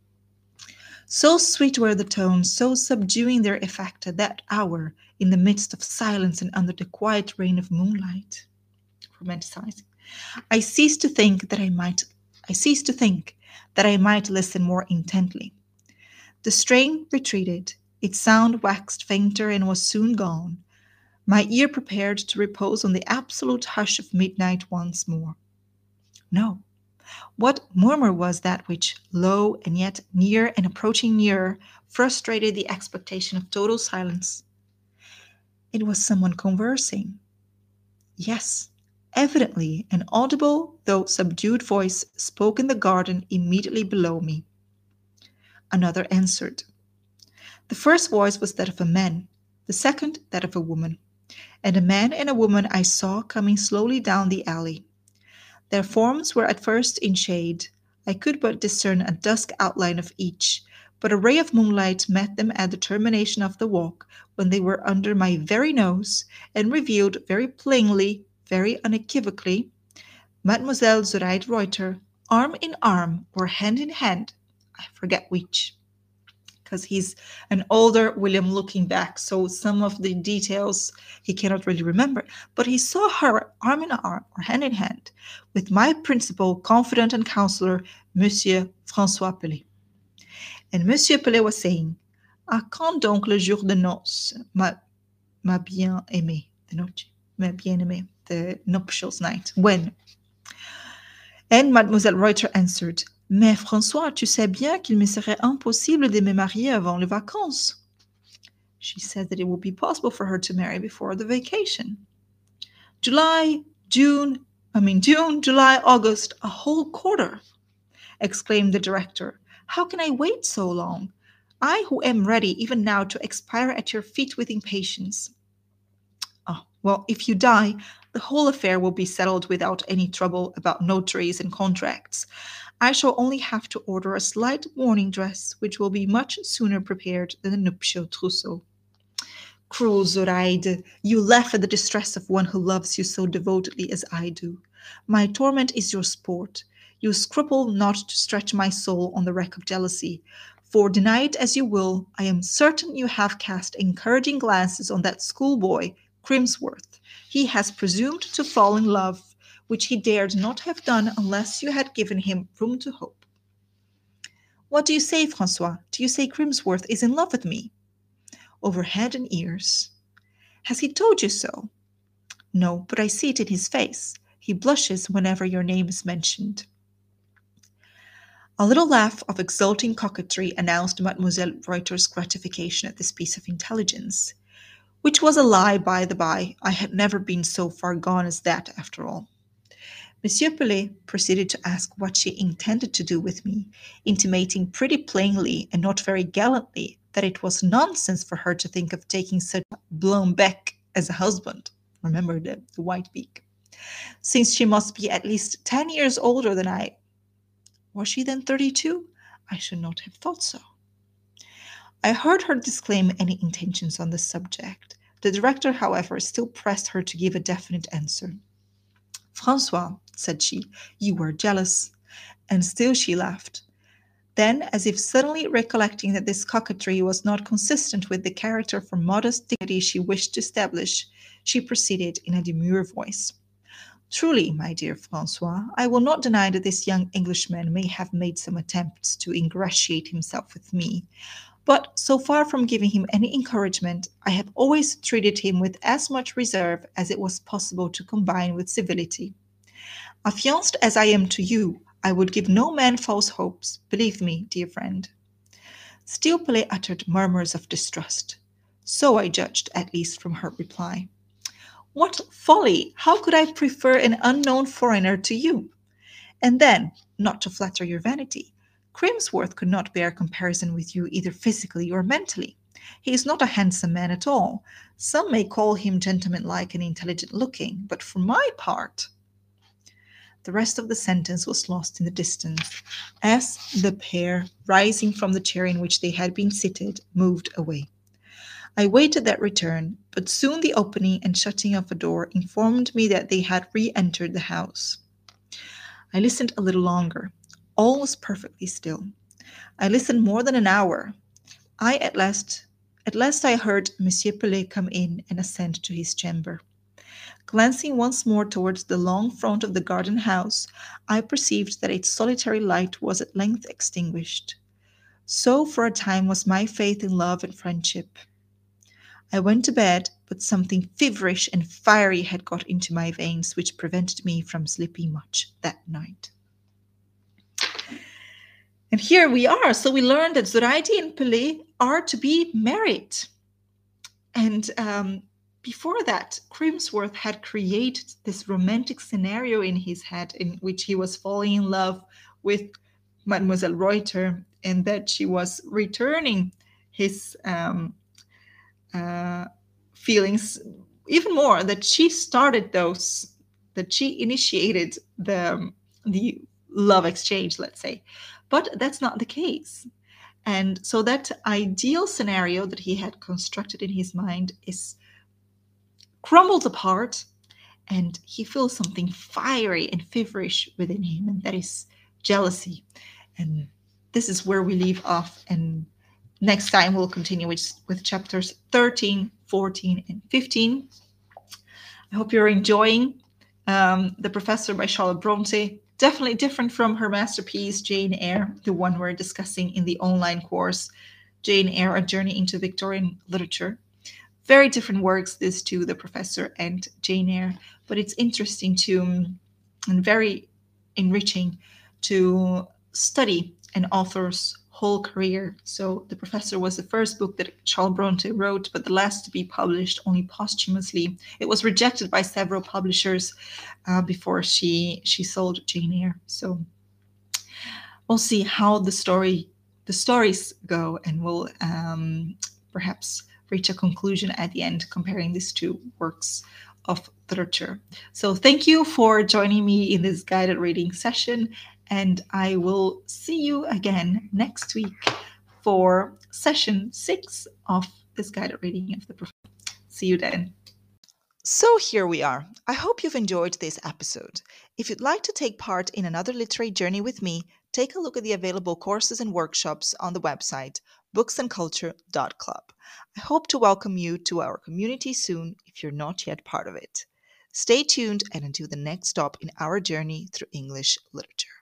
So sweet were the tones, so subduing their effect at that hour, in the midst of silence and under the quiet rain of moonlight. Romanticizing. I ceased to think that I might I ceased to think that I might listen more intently. The strain retreated, its sound waxed fainter and was soon gone. My ear prepared to repose on the absolute hush of midnight once more. No. What murmur was that which, low and yet near and approaching nearer, frustrated the expectation of total silence? It was someone conversing. Yes, evidently an audible though subdued voice spoke in the garden immediately below me. Another answered. The first voice was that of a man, the second that of a woman, and a man and a woman I saw coming slowly down the alley. Their forms were at first in shade. I could but discern a dusk outline of each, but a ray of moonlight met them at the termination of the walk when they were under my very nose and revealed very plainly, very unequivocally, Mademoiselle Zoraide Reuter, arm in arm or hand in hand, I forget which, because he's an older William looking back, so some of the details he cannot really remember. But he saw her arm in arm or hand in hand with my principal, confidant, and counselor, Monsieur Francois Pelé. And Monsieur Pelé was saying, "À quand donc le jour de noces, ma, ma bien-aimée, the noche, ma bien-aimée, the nuptials night, when?" And Mademoiselle Reuter answered, "Mais François, tu sais bien qu'il me serait impossible de me marier avant les vacances." She said that it would be possible for her to marry before the vacation. July, June, I mean June, July, August, a whole quarter, exclaimed the director. How can I wait so long? I who am ready even now to expire at your feet with impatience. Oh, well, if you die, the whole affair will be settled without any trouble about notaries and contracts. I shall only have to order a slight mourning dress, which will be much sooner prepared than the nuptial trousseau. Cruel Zoraide, you laugh at the distress of one who loves you so devotedly as I do. My torment is your sport. You scruple not to stretch my soul on the wreck of jealousy. For deny it as you will, I am certain you have cast encouraging glances on that schoolboy, Crimsworth. He has presumed to fall in love, which he dared not have done unless you had given him room to hope. What do you say, Francois? Do you say Crimsworth is in love with me? Over head and ears. Has he told you so? No, but I see it in his face. He blushes whenever your name is mentioned. A little laugh of exulting coquetry announced Mademoiselle Reuter's gratification at this piece of intelligence, which was a lie, by the by. I had never been so far gone as that, after all. Monsieur Pelé proceeded to ask what she intended to do with me, intimating pretty plainly and not very gallantly that it was nonsense for her to think of taking such a blond bec as a husband. Remember the, the white beak. Since she must be at least ten years older than I. Was she then thirty-two? I should not have thought so. I heard her disclaim any intentions on the subject. The director, however, still pressed her to give a definite answer. Francois, said she, you were jealous. And still she laughed. Then, as if suddenly recollecting that this coquetry was not consistent with the character for modest dignity she wished to establish, she proceeded in a demure voice. Truly, my dear Francois, I will not deny that this young Englishman may have made some attempts to ingratiate himself with me, but so far from giving him any encouragement, I have always treated him with as much reserve as it was possible to combine with civility. Affianced as I am to you, I would give no man false hopes, believe me, dear friend. Still Pelé uttered murmurs of distrust. So I judged, at least, from her reply. What folly! How could I prefer an unknown foreigner to you? And then, not to flatter your vanity, Crimsworth could not bear comparison with you either physically or mentally. He is not a handsome man at all. Some may call him gentlemanlike and intelligent looking, but for my part, the rest of the sentence was lost in the distance as the pair, rising from the chair in which they had been seated, moved away. I waited their return, but soon the opening and shutting of a door informed me that they had re entered the house. I listened a little longer. All was perfectly still. I listened more than an hour. I at last, at last I heard Monsieur Pelé come in and ascend to his chamber. Glancing once more towards the long front of the garden house, I perceived that its solitary light was at length extinguished. So for a time was my faith in love and friendship. I went to bed, but something feverish and fiery had got into my veins, which prevented me from sleeping much that night. And here we are. So we learned that Zoraide and Pelé are to be married. And um, before that, Crimsworth had created this romantic scenario in his head in which he was falling in love with Mademoiselle Reuter and that she was returning his um, uh, feelings even more, that she started those, that she initiated the, the love exchange, let's say. But that's not the case. And so that ideal scenario that he had constructed in his mind is crumbled apart, and he feels something fiery and feverish within him, and that is jealousy. And this is where we leave off. And next time we'll continue with, with chapters thirteen, fourteen, and fifteen. I hope you're enjoying um, The Professor by Charlotte Bronte. Definitely different from her masterpiece, Jane Eyre, the one we're discussing in the online course, Jane Eyre, A Journey into Victorian Literature. Very different works, these two, The Professor and Jane Eyre, but it's interesting to and very enriching to study an author's whole career. So The Professor was the first book that Charlotte Bronte wrote, but the last to be published only posthumously. It was rejected by several publishers uh, before she she sold Jane Eyre. So we'll see how the story the stories go, and we'll um, perhaps reach a conclusion at the end comparing these two works of literature. So thank you for joining me in this guided reading session, and I will see you again next week for session six of this guided reading of the Professor. See you then. So here we are. I hope you've enjoyed this episode. If you'd like to take part in another literary journey with me, take a look at the available courses and workshops on the website books and culture dot club. I hope to welcome you to our community soon if you're not yet part of it. Stay tuned and until the next stop in our journey through English literature.